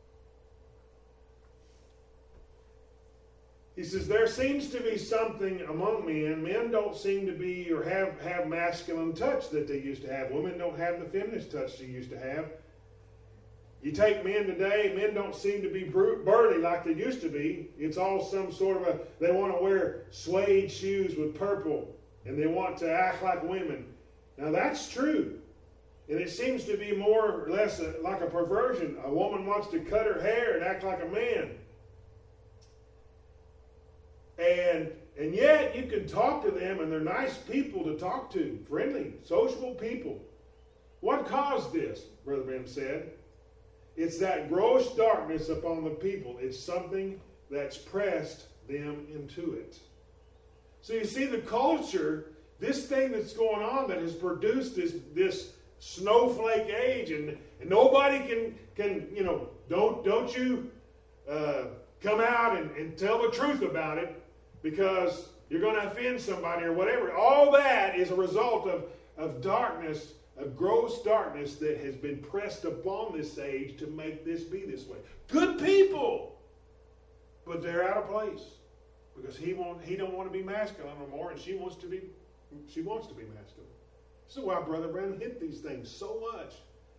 He says, there seems to be something among men. Men don't seem to be or have masculine touch that they used to have. Women don't have the feminist touch they used to have. You take men today, men don't seem to be burly like they used to be. It's all some sort of they want to wear suede shoes with purple, and they want to act like women. Now that's true. And it seems to be more or less like a perversion. A woman wants to cut her hair and act like a man. And yet you can talk to them, and they're nice people to talk to, friendly, sociable people. What caused this, Brother Branham said? It's that gross darkness upon the people. It's something that's pressed them into it. So you see the culture, this thing that's going on that has produced this snowflake age, and nobody can don't you come out and tell the truth about it because you're going to offend somebody or whatever. All that is a result of darkness, of gross darkness that has been pressed upon this age to make this be this way. Good people, but they're out of place because he don't want to be masculine no more, and she wants to be masculine. This is why Brother Branham hit these things so much.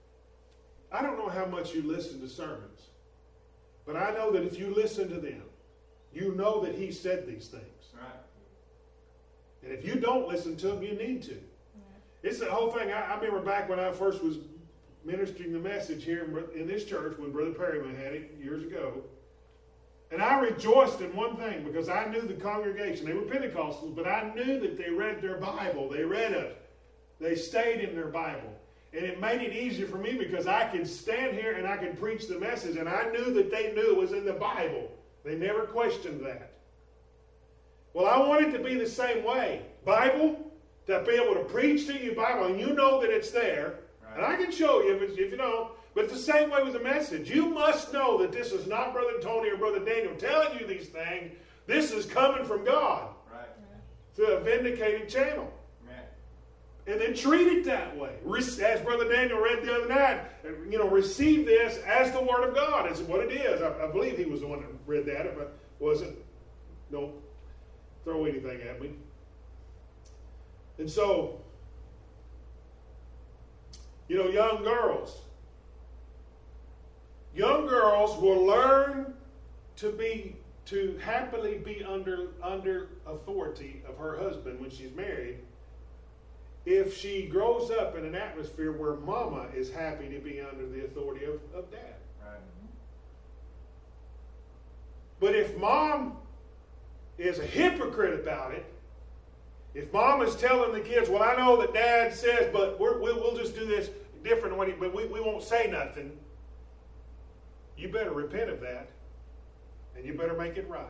I don't know how much you listen to sermons, but I know that if you listen to them, you know that he said these things. Right. And if you don't listen to them, you need to. It's the whole thing. I remember back when I first was ministering the message here in this church when Brother Perryman had it years ago. And I rejoiced in one thing because I knew the congregation. They were Pentecostals, but I knew that they read their Bible. They read it. They stayed in their Bible. And it made it easier for me because I could stand here and I could preach the message, and I knew that they knew it was in the Bible. They never questioned that. Well, I want it to be the same way. Bible, to be able to preach to you Bible, and you know that it's there. Right. And I can show you if you don't. But it's the same way with the message. You must know that this is not Brother Tony or Brother Daniel telling you these things. This is coming from God. Right. Through a vindicated channel. And then treat it that way. As Brother Daniel read the other night, receive this as the Word of God. It's what it is. I believe he was the one that read that. If it wasn't, don't throw anything at me. And so, young girls will learn to happily be under authority of her husband when she's married, if she grows up in an atmosphere where mama is happy to be under the authority of dad. Right. But if mom is a hypocrite about it, if mom is telling the kids, well, I know that dad says, but we'll just do this different, but we won't say nothing, you better repent of that, and you better make it right.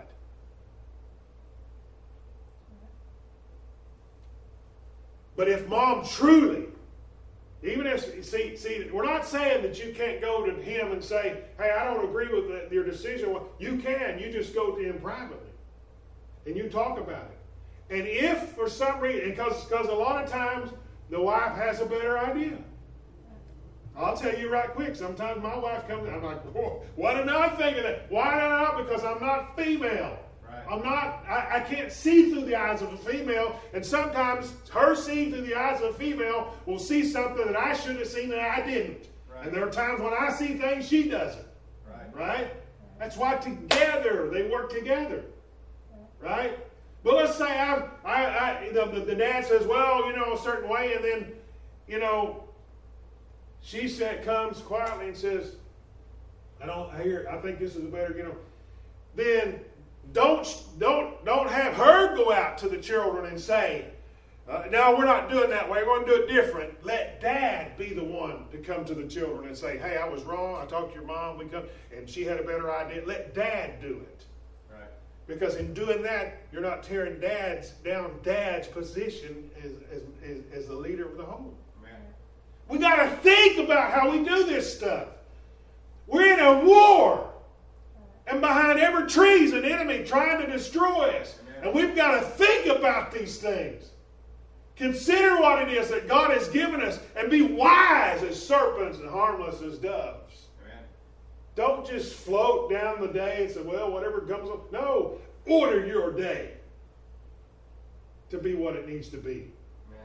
But if mom truly, even if, see, we're not saying that you can't go to him and say, hey, I don't agree with your decision. Well, you can. You just go to him privately. And you talk about it. And if for some reason, because a lot of times the wife has a better idea. I'll tell you right quick, sometimes my wife comes and I'm like, whoa, why didn't I think of that? Why not? Because I'm not female. I can't see through the eyes of a female, and sometimes her seeing through the eyes of a female will see something that I should have seen that I didn't. Right. And there are times when I see things she doesn't. Right? That's why together, they work together. Right? But let's say the dad says, well, a certain way, and then, she comes quietly and says, I think this is a better, then don't have her go out to the children and say, no, we're not doing that way. We're going to do it different. Let dad be the one to come to the children and say, hey, I was wrong. I talked to your mom. And she had a better idea. Let dad do it. Right. Because in doing that, you're not tearing down dad's position as the leader of the home. Man. We got to think about how we do this stuff. We're in a war. And behind every tree is an enemy trying to destroy us. Amen. And we've got to think about these things. Consider what it is that God has given us and be wise as serpents and harmless as doves. Amen. Don't just float down the day and say, well, whatever comes up. No, order your day to be what it needs to be. Amen.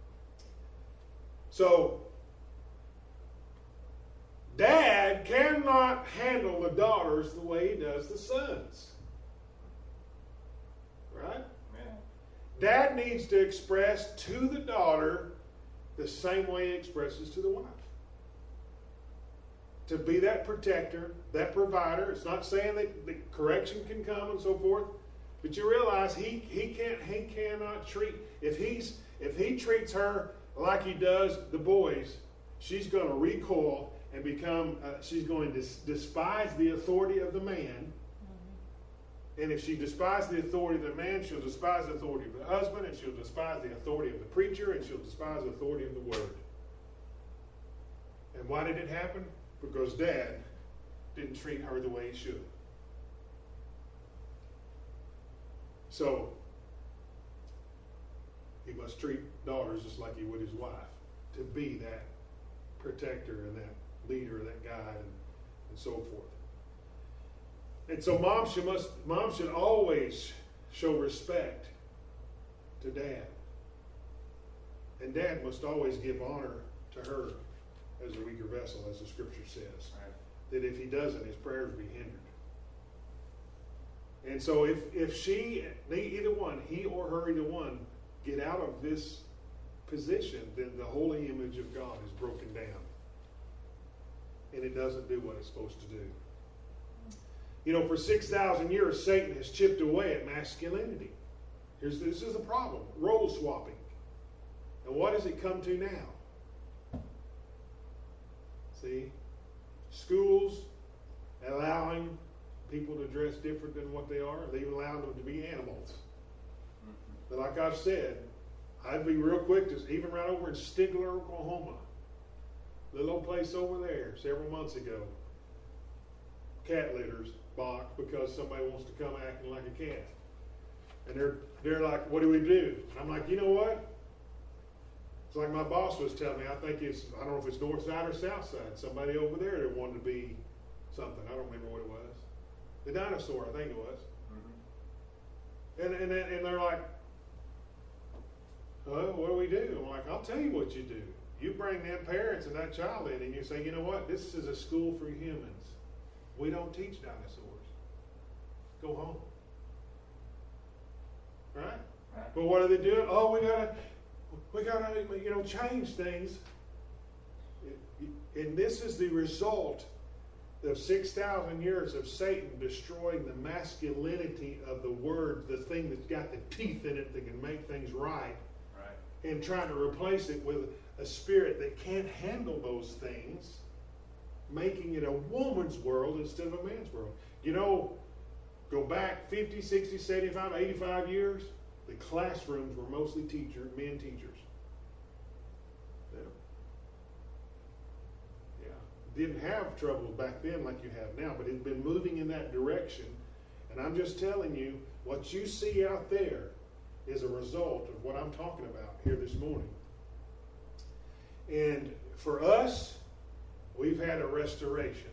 So, Dad cannot handle the daughters the way he does the sons. Right? Amen. Dad needs to express to the daughter the same way he expresses to the wife. To be that protector, that provider. It's not saying that the correction can come and so forth. But you realize he cannot treat, if he treats her like he does the boys, she's going to recoil and become, she's going to despise the authority of the man. And if she despises the authority of the man, she'll despise the authority of the husband, and she'll despise the authority of the preacher, and she'll despise the authority of the word. And why did it happen? Because Dad didn't treat her the way he should. So, he must treat daughters just like he would his wife, to be that protector and that leader, that guide, and so forth. And so mom should always show respect to Dad. And Dad must always give honor to her as a weaker vessel, as the scripture says. Right. That if he doesn't, his prayers will be hindered. And so if she, either one, he or her, either one, get out of this position, then the holy image of God is broken down. And it doesn't do what it's supposed to do. You know, for 6,000 years, Satan has chipped away at masculinity. This is the problem, role swapping. And what does it come to now? See? Schools allowing people to dress different than what they are. They even allow them to be animals. But like I've said, I'd be real quick to, even right over in Stigler, Oklahoma, little old place over there, several months ago, cat litters balked because somebody wants to come acting like a cat. And they're like, what do we do? And I'm like, you know what? It's like my boss was telling me, I don't know if it's north side or south side. Somebody over there that wanted to be something. I don't remember what it was. The dinosaur, I think it was. Mm-hmm. And they're like, what do we do? I'm like, I'll tell you what you do. You bring them parents and that child in and you say, you know what? This is a school for humans. We don't teach dinosaurs. Go home. Right? But what are they doing? Oh, we gotta change things. And this is the result of 6,000 years of Satan destroying the masculinity of the word, the thing that's got the teeth in it that can make things right. And trying to replace it with a spirit that can't handle those things, making it a woman's world instead of a man's world. You know, go back 50, 60, 75, 85 years, the classrooms were mostly men teachers. Didn't have trouble back then like you have now, but it's been moving in that direction. And I'm just telling you, what you see out there is a result of what I'm talking about here this morning. And for us, we've had a restoration.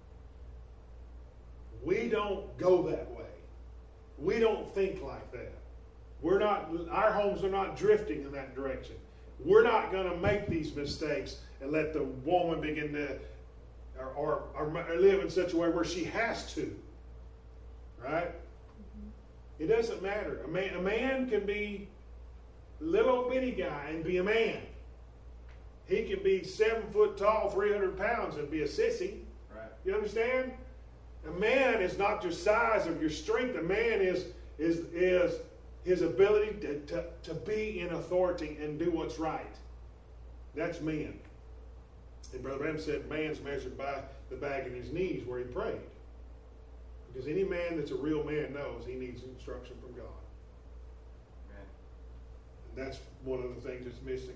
We don't go that way. We don't think like that. Our homes are not drifting in that direction. We're not going to make these mistakes and let the woman begin to or live in such a way where she has to. Right? Mm-hmm. It doesn't matter. A man can be a little bitty guy and be a man. He can be 7 foot tall, 300 pounds and be a sissy. Right. You understand? A man is not your size or your strength. A man is his ability to be in authority and do what's right. That's men. And Brother Branham said man's measured by the bag in his knees where he prayed. Because any man that's a real man knows he needs instruction from God. Amen. And that's one of the things that's missing.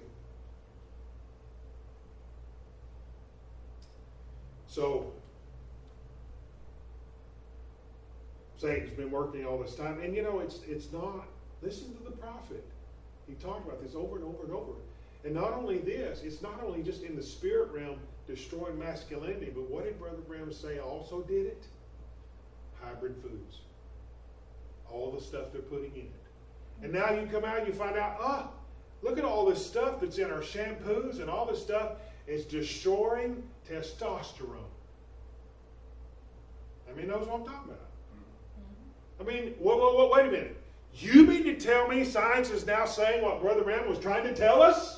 So, Satan's been working all this time. And you know, it's not. Listen to the prophet. He talked about this over and over and over. And not only this, it's not only just in the spirit realm destroying masculinity, but what did Brother Branham say also did it? Hybrid foods. All the stuff they're putting in it. And now you come out and you find out, look at all this stuff that's in our shampoos and all this stuff is destroying testosterone. I mean, knows what I'm talking about. I mean, wait a minute. You mean to tell me science is now saying what Brother Branham was trying to tell us?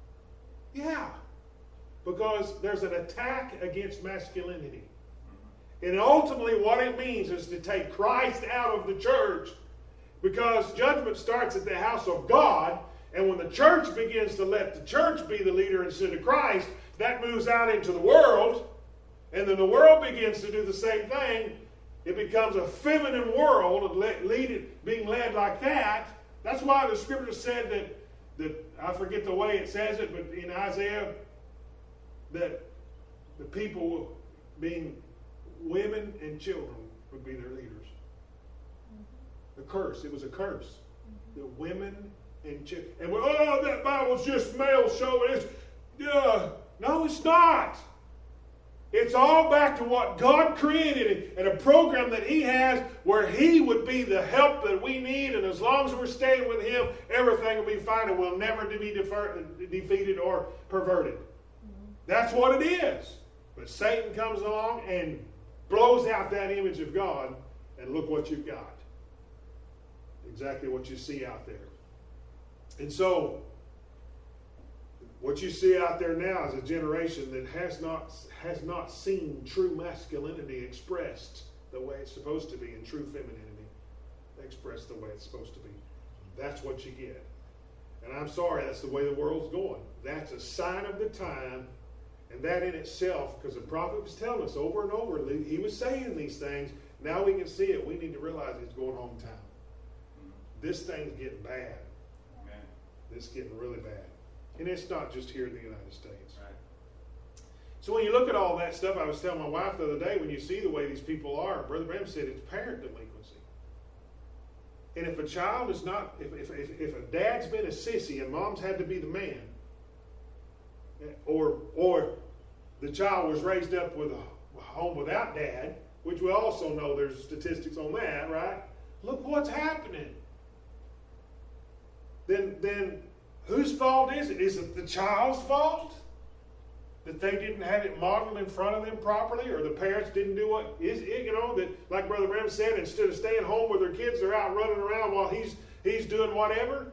Yeah. Because there's an attack against masculinity. And ultimately what it means is to take Christ out of the church, because judgment starts at the house of God, and when the church begins to let the church be the leader instead of Christ, that moves out into the world, and then the world begins to do the same thing. It becomes a feminine world, being led like that. That's why the scripture said that I forget the way it says it, but in Isaiah, that the people being women and children would be their leaders. A curse. It was a curse. The women and children. And that Bible's just male chauvinist. Yeah. No, it's not. It's all back to what God created and a program that He has where He would be the help that we need, and as long as we're staying with Him, everything will be fine and we'll never be defeated or perverted. That's what it is. But Satan comes along and blows out that image of God, and look what you've got. Exactly what you see out there. And so, what you see out there now is a generation that has not seen true masculinity expressed the way it's supposed to be, and true femininity expressed the way it's supposed to be. That's what you get. And I'm sorry, that's the way the world's going. That's a sign of the time, and that in itself, because the prophet was telling us over and over, he was saying these things. Now we can see it. We need to realize it's going home time. This thing's getting bad. Amen. This is getting really bad. And it's not just here in the United States. Right. So when you look at all that stuff, I was telling my wife the other day, when you see the way these people are, Brother Branham said it's parent delinquency. And if a child is not, if a dad's been a sissy and mom's had to be the man, or the child was raised up with a home without dad, which we also know there's statistics on that, right? Look what's happening. Then whose fault is it? Is it the child's fault? That they didn't have it modeled in front of them properly, or the parents didn't do what is it, that, like Brother Branham said, instead of staying home with their kids, they're out running around while he's doing whatever?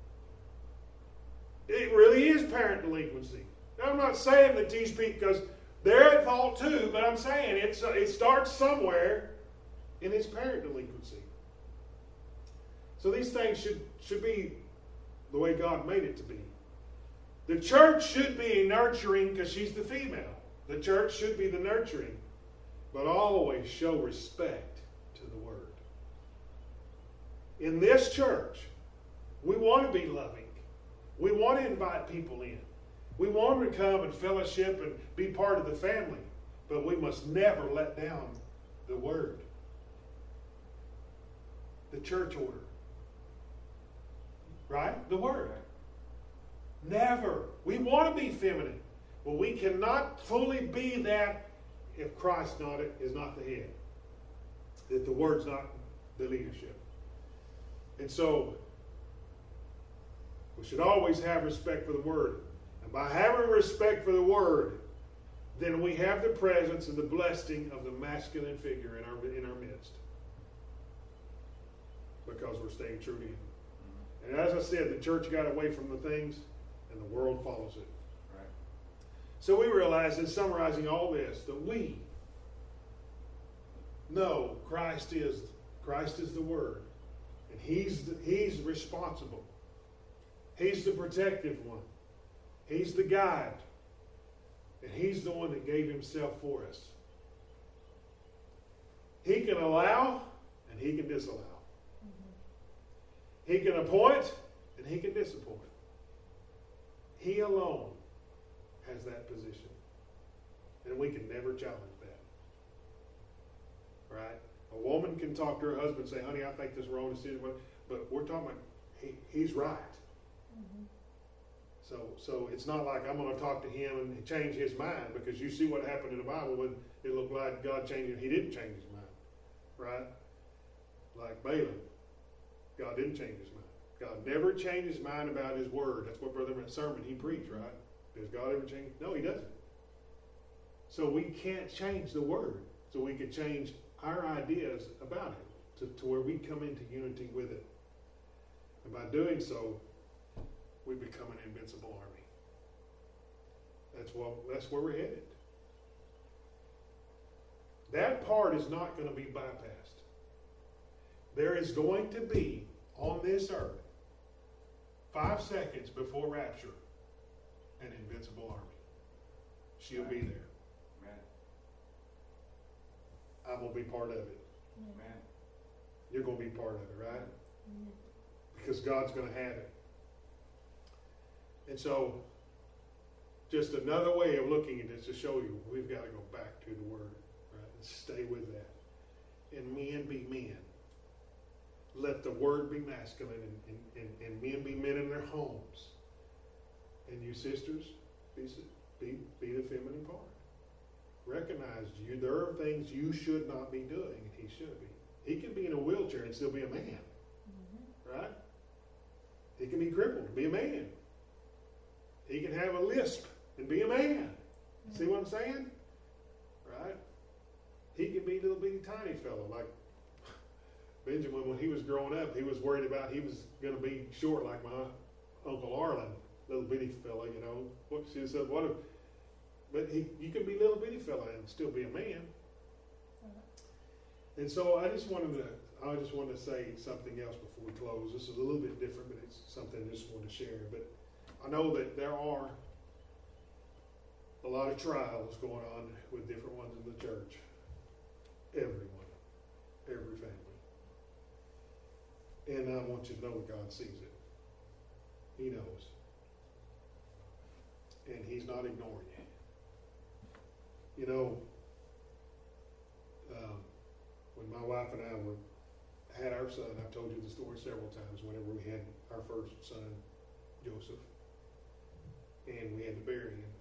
It really is parent delinquency. Now, I'm not saying that these people, because they're at fault too, but I'm saying it starts somewhere, and it's parent delinquency. So these things should be the way God made it to be. The church should be nurturing because she's the female. The church should be the nurturing, but always show respect to the Word. In this church, we want to be loving. We want to invite people in. We want them to come and fellowship and be part of the family, but we must never let down the Word. The church order. Right? The Word. Never. We want to be feminine, but we cannot fully be that if Christ is not the head. That the Word's not the leadership. And so, we should always have respect for the Word. And by having respect for the Word, then we have the presence and the blessing of the masculine figure in our midst. Because we're staying true to Him. And as I said, the church got away from the things, and the world follows it. Right. So we realize, in summarizing all this, that we know Christ is the Word, and He's responsible. He's the protective one. He's the guide, and He's the one that gave Himself for us. He can allow, and He can disallow. He can appoint, and He can disappoint. He alone has that position. And we can never challenge that. Right? A woman can talk to her husband and say, honey, I think this wrong decision. But we're talking about, he's right. Mm-hmm. So it's not like I'm going to talk to him and change his mind, because you see what happened in the Bible when it looked like God changed him. He didn't change his mind. Right? Like Balaam. God didn't change his mind. God never changed his mind about His Word. That's what Brother Brent's sermon he preached, right? Does God ever change? No, He doesn't. So we can't change the Word. So we can change our ideas about it to where we come into unity with it. And by doing so, we become an invincible army. That's where we're headed. That part is not going to be bypassed. There is going to be, on this earth, 5 seconds before rapture, an invincible army. She'll be there. Amen. I'm going to be part of it. Amen. You're going to be part of it, right? Because God's going to have it. And so, just another way of looking at this to show you we've got to go back to the Word, right? And stay with that. And men be men. Let the Word be masculine, and men be men in their homes. And you sisters, be the feminine part. Recognize there are things you should not be doing, and he should be. He can be in a wheelchair and still be a man. Right? He can be crippled and be a man. He can have a lisp and be a man. See what I'm saying? Right? He can be a little bitty tiny fellow. Like Benjamin, when he was growing up, he was worried about he was going to be short like my Uncle Arlen, little bitty fella, you know. What she said, what if, but you can be a little bitty fella and still be a man. And so I just wanted to say something else before we close. This is a little bit different, but it's something I just want to share. But I know that there are a lot of trials going on with different ones in the church. Everyone, every family. And I want you to know that God sees it. He knows. And he's not ignoring you. You know, when my wife and I had our son, I've told you the story several times, whenever we had our first son, Joseph, and we had to bury him.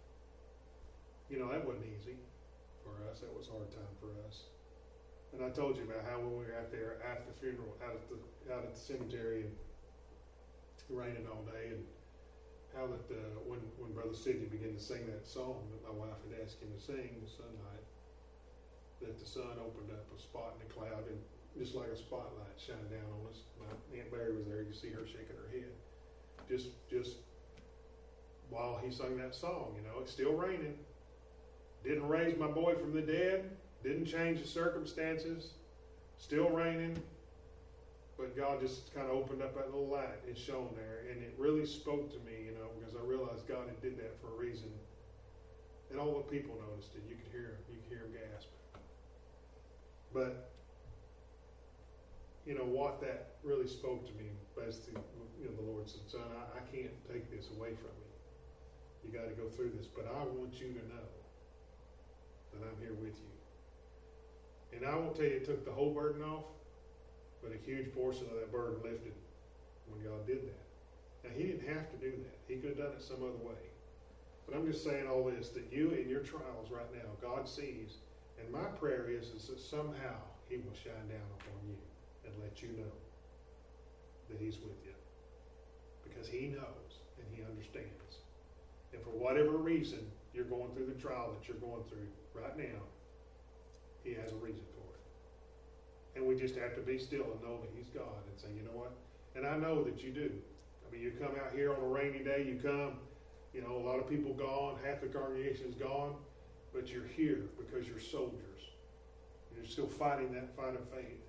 You know, that wasn't easy for us. That was a hard time for us. And I told you about how when we were out there at the funeral, out at the cemetery, and raining all day, and how that when Brother Sidney began to sing that song that my wife had asked him to sing, the sunlight, that the sun opened up a spot in the cloud, and just like a spotlight shined down on us. My Aunt Mary was there. You could see her shaking her head. Just while he sung that song, you know, it's still raining. Didn't raise my boy from the dead. Didn't change the circumstances. Still raining. But God just kind of opened up that little light and shone there. And it really spoke to me, you know, because I realized God had did that for a reason. And all the people noticed it. You could hear him gasp. But, you know, what that really spoke to me, basically, you know, the Lord said, son, I can't take this away from you. You got to go through this. But I want you to know that I'm here with you. And I won't tell you it took the whole burden off, but a huge portion of that burden lifted when God did that. Now, he didn't have to do that. He could have done it some other way. But I'm just saying all this, that you in your trials right now, God sees. And my prayer is that somehow he will shine down upon you and let you know that he's with you. Because he knows and he understands. And for whatever reason you're going through the trial that you're going through right now, he has a reason for it. And we just have to be still and know that he's God and say, you know what? And I know that you do. I mean, you come out here on a rainy day, you come, you know, a lot of people gone, half the congregation's gone, but you're here because you're soldiers. You're still fighting that fight of faith.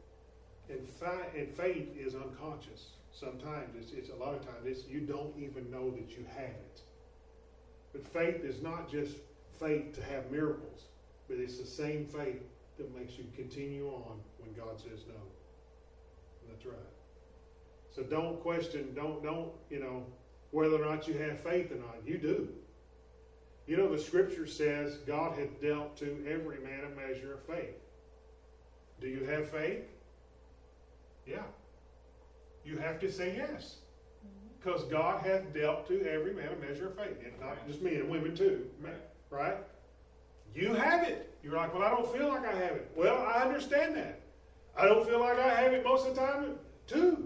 And faith is unconscious. Sometimes it's a lot of times it's you don't even know that you have it. But faith is not just faith to have miracles, but it's the same faith that makes you continue on when God says no. And that's right. So don't question, don't you know, whether or not you have faith or not. You do. You know, the scripture says God hath dealt to every man a measure of faith. Do you have faith? Yeah. You have to say yes. Because God hath dealt to every man a measure of faith. And not just men and women too. Right? You have it. You're like, well, I don't feel like I have it. Well, I understand that. I don't feel like I have it most of the time too.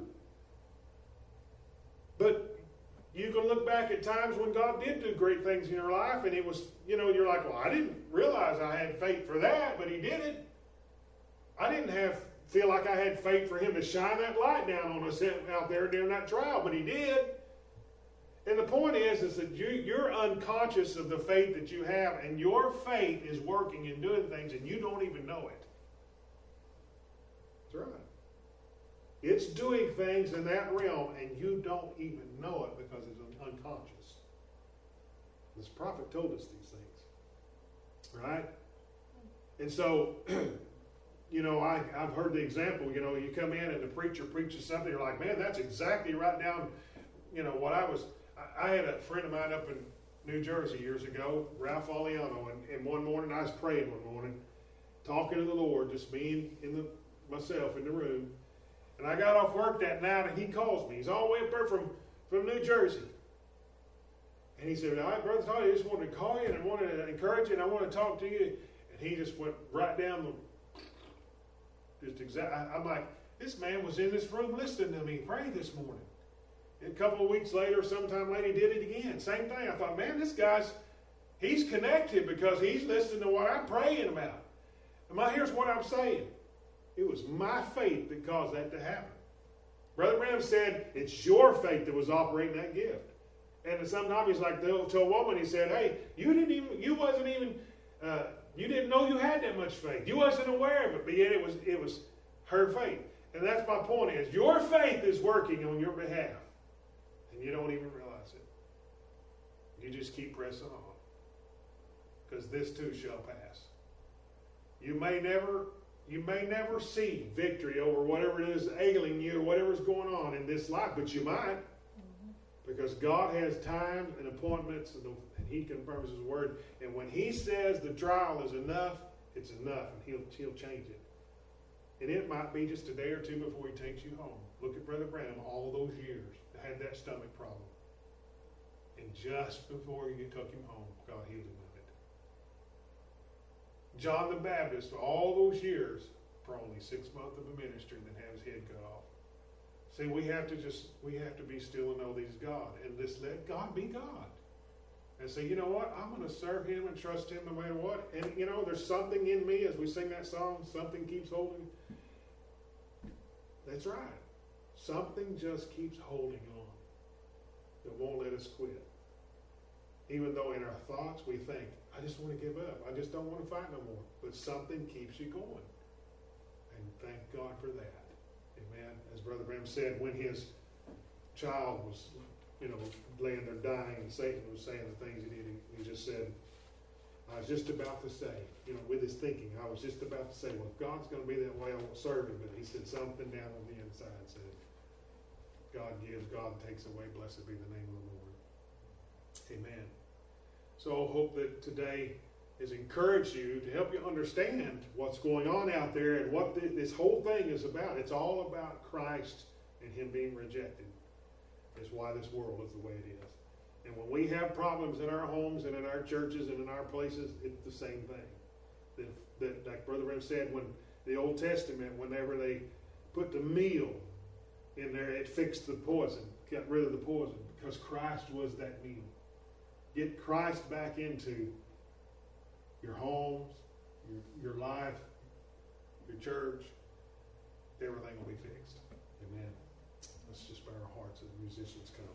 But you can look back at times when God did do great things in your life, and it was, you know, you're like, well, I didn't realize I had faith for that, but he did it. I didn't feel like I had faith for him to shine that light down on us out there during that trial, but he did. And the point is that you're unconscious of the faith that you have, and your faith is working and doing things, and you don't even know it. That's right. It's doing things in that realm, and you don't even know it because it's unconscious. This prophet told us these things. Right? And so, I've heard the example, you come in and the preacher preaches something, you're like, man, that's exactly right down, what I had a friend of mine up in New Jersey years ago, Ralph Aliano, and one morning I was praying one morning, talking to the Lord, just me and myself in the room, and I got off work that night and he calls me. He's all the way up there from New Jersey. And he said, all right, Brother Todd, I just wanted to call you and I wanted to encourage you and I want to talk to you. And he just went right down I'm like, this man was in this room listening to me pray this morning. And a couple of weeks later, sometime later, he did it again. Same thing. I thought, man, he's connected because he's listening to what I'm praying about. And here's what I'm saying. It was my faith that caused that to happen. Brother Branham said, it's your faith that was operating that gift. And sometimes he's like to a woman, he said, hey, you didn't know you had that much faith. You wasn't aware of it, but yet it was her faith. And that's my point is, your faith is working on your behalf. And you don't even realize it. You just keep pressing on. Because this too shall pass. You may never see victory over whatever it is ailing you or whatever's going on in this life, but you might. Because God has times and appointments, and He confirms His word. And when He says the trial is enough, it's enough, and He'll change it. And it might be just a day or two before He takes you home. Look at Brother Branham, all of those years, had that stomach problem. And just before you took him home, God healed him of it. John the Baptist, for all those years, for only 6 months of a ministry, and then have his head cut off. See, we have to be still and know that He's God, and just let God be God. And say, you know what? I'm going to serve Him and trust Him no matter what. And, there's something in me as we sing that song, something keeps holding. That's right. Something just keeps holding on that won't let us quit. Even though in our thoughts we think, I just want to give up. I just don't want to fight no more. But something keeps you going. And thank God for that. Amen. As Brother Branham said, when his child was, laying there dying, and Satan was saying the things he just said, I was just about to say, with his thinking, I was just about to say, well, if God's going to be that way, I won't serve Him. But he said something down on the inside said, God gives, God takes away. Blessed be the name of the Lord. Amen. So I hope that today has encouraged you to help you understand what's going on out there and what this whole thing is about. It's all about Christ and Him being rejected. It's why this world is the way it is. And when we have problems in our homes and in our churches and in our places, it's the same thing. That like Brother Branham said, when the Old Testament, whenever they put the meal in there, it fixed the poison, got rid of the poison, because Christ was that meal. Get Christ back into your homes, your life, your church, everything will be fixed. Amen. Let's just bow our hearts as the musicians come.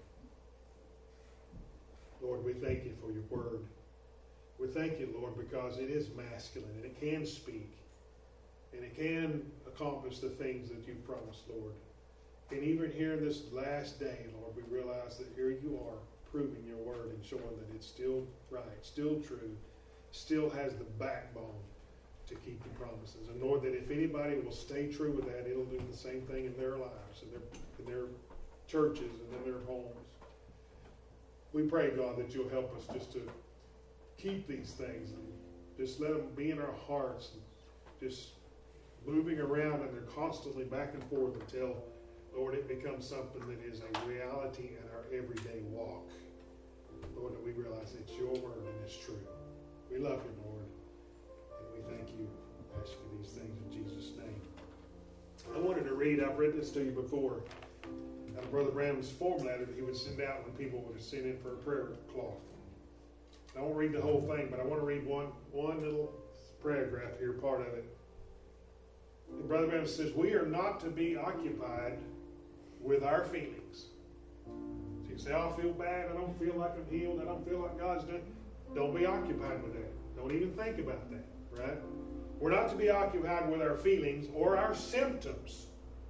Lord, we thank You for Your word. We thank You, Lord, because it is masculine and it can speak and it can accomplish the things that You've promised, Lord. And even here in this last day, Lord, we realize that here You are proving Your word and showing that it's still right, still true, still has the backbone to keep the promises. And Lord, that if anybody will stay true with that, it'll do the same thing in their lives, in their churches, and in their homes. We pray, God, that You'll help us just to keep these things and just let them be in our hearts and just moving around, and they're constantly back and forth until, Lord, it becomes something that is a reality in our everyday walk. Lord, that we realize it's Your word and it's true. We love You, Lord, and we thank You. I ask for these things in Jesus' name. I wanted to read, I've read this to you before, out of Brother Branham's form letter that he would send out when people would send in for a prayer cloth. I won't read the whole thing, but I want to read one little paragraph here, part of it. And Brother Branham says, we are not to be occupied with our feelings. See, You say, oh, I feel bad. I don't feel like I'm healed. I don't feel like God's done. Don't be occupied with that. Don't even think about that, right? We're not to be occupied with our feelings or our symptoms.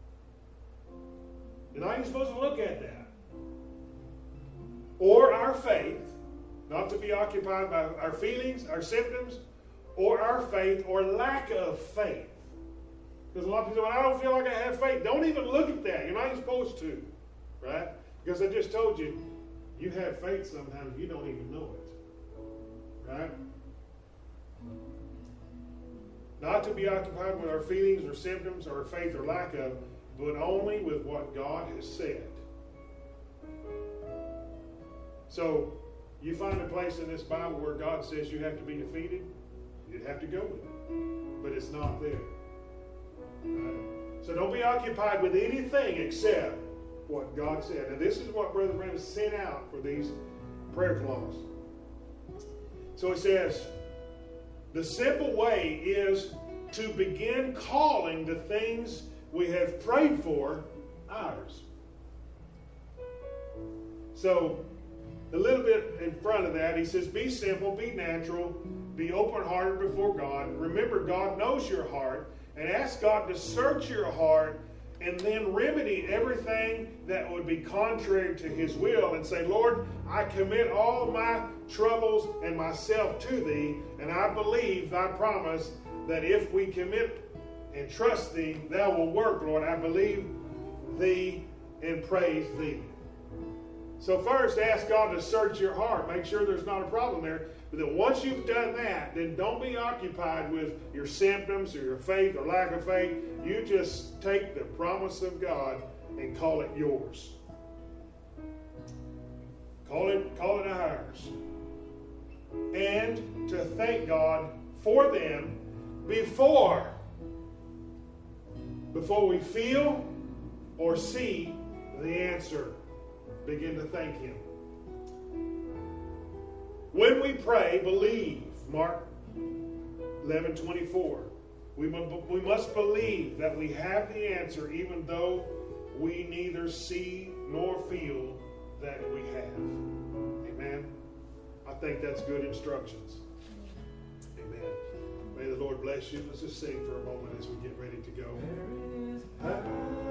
You're not even supposed to look at that. Or our faith. Not to be occupied by our feelings, our symptoms, or our faith, or lack of faith. Because a lot of people say, well, I don't feel like I have faith. Don't even look at that. You're not even supposed to. Right? Because I just told you, you have faith sometimes, you don't even know it. Right? Not to be occupied with our feelings or symptoms or faith or lack of, but only with what God has said. So, you find a place in this Bible where God says you have to be defeated, you'd have to go with it. But it's not there. Right? So don't be occupied with anything except what God said. Now this is what Brother Branham sent out for these prayer claws. So it says, the simple way is to begin calling the things we have prayed for ours. So, a little bit in front of that, he says, be simple, be natural, be open-hearted before God. Remember, God knows your heart, and ask God to search your heart and then remedy everything that would be contrary to His will and say, Lord, I commit all my troubles and myself to Thee, and I believe Thy promise that if we commit and trust Thee, Thou will work, Lord. I believe Thee and praise Thee. So first, ask God to search your heart. Make sure there's not a problem there. But then once you've done that, then don't be occupied with your symptoms or your faith or lack of faith. You just take the promise of God and call it yours. Call it ours. And to thank God for them before we feel or see the answer. Begin to thank Him. When we pray, believe. Mark 11:24. We must believe that we have the answer even though we neither see nor feel that we have. Amen. I think that's good instructions. Amen. May the Lord bless you. Let's just sing for a moment as we get ready to go.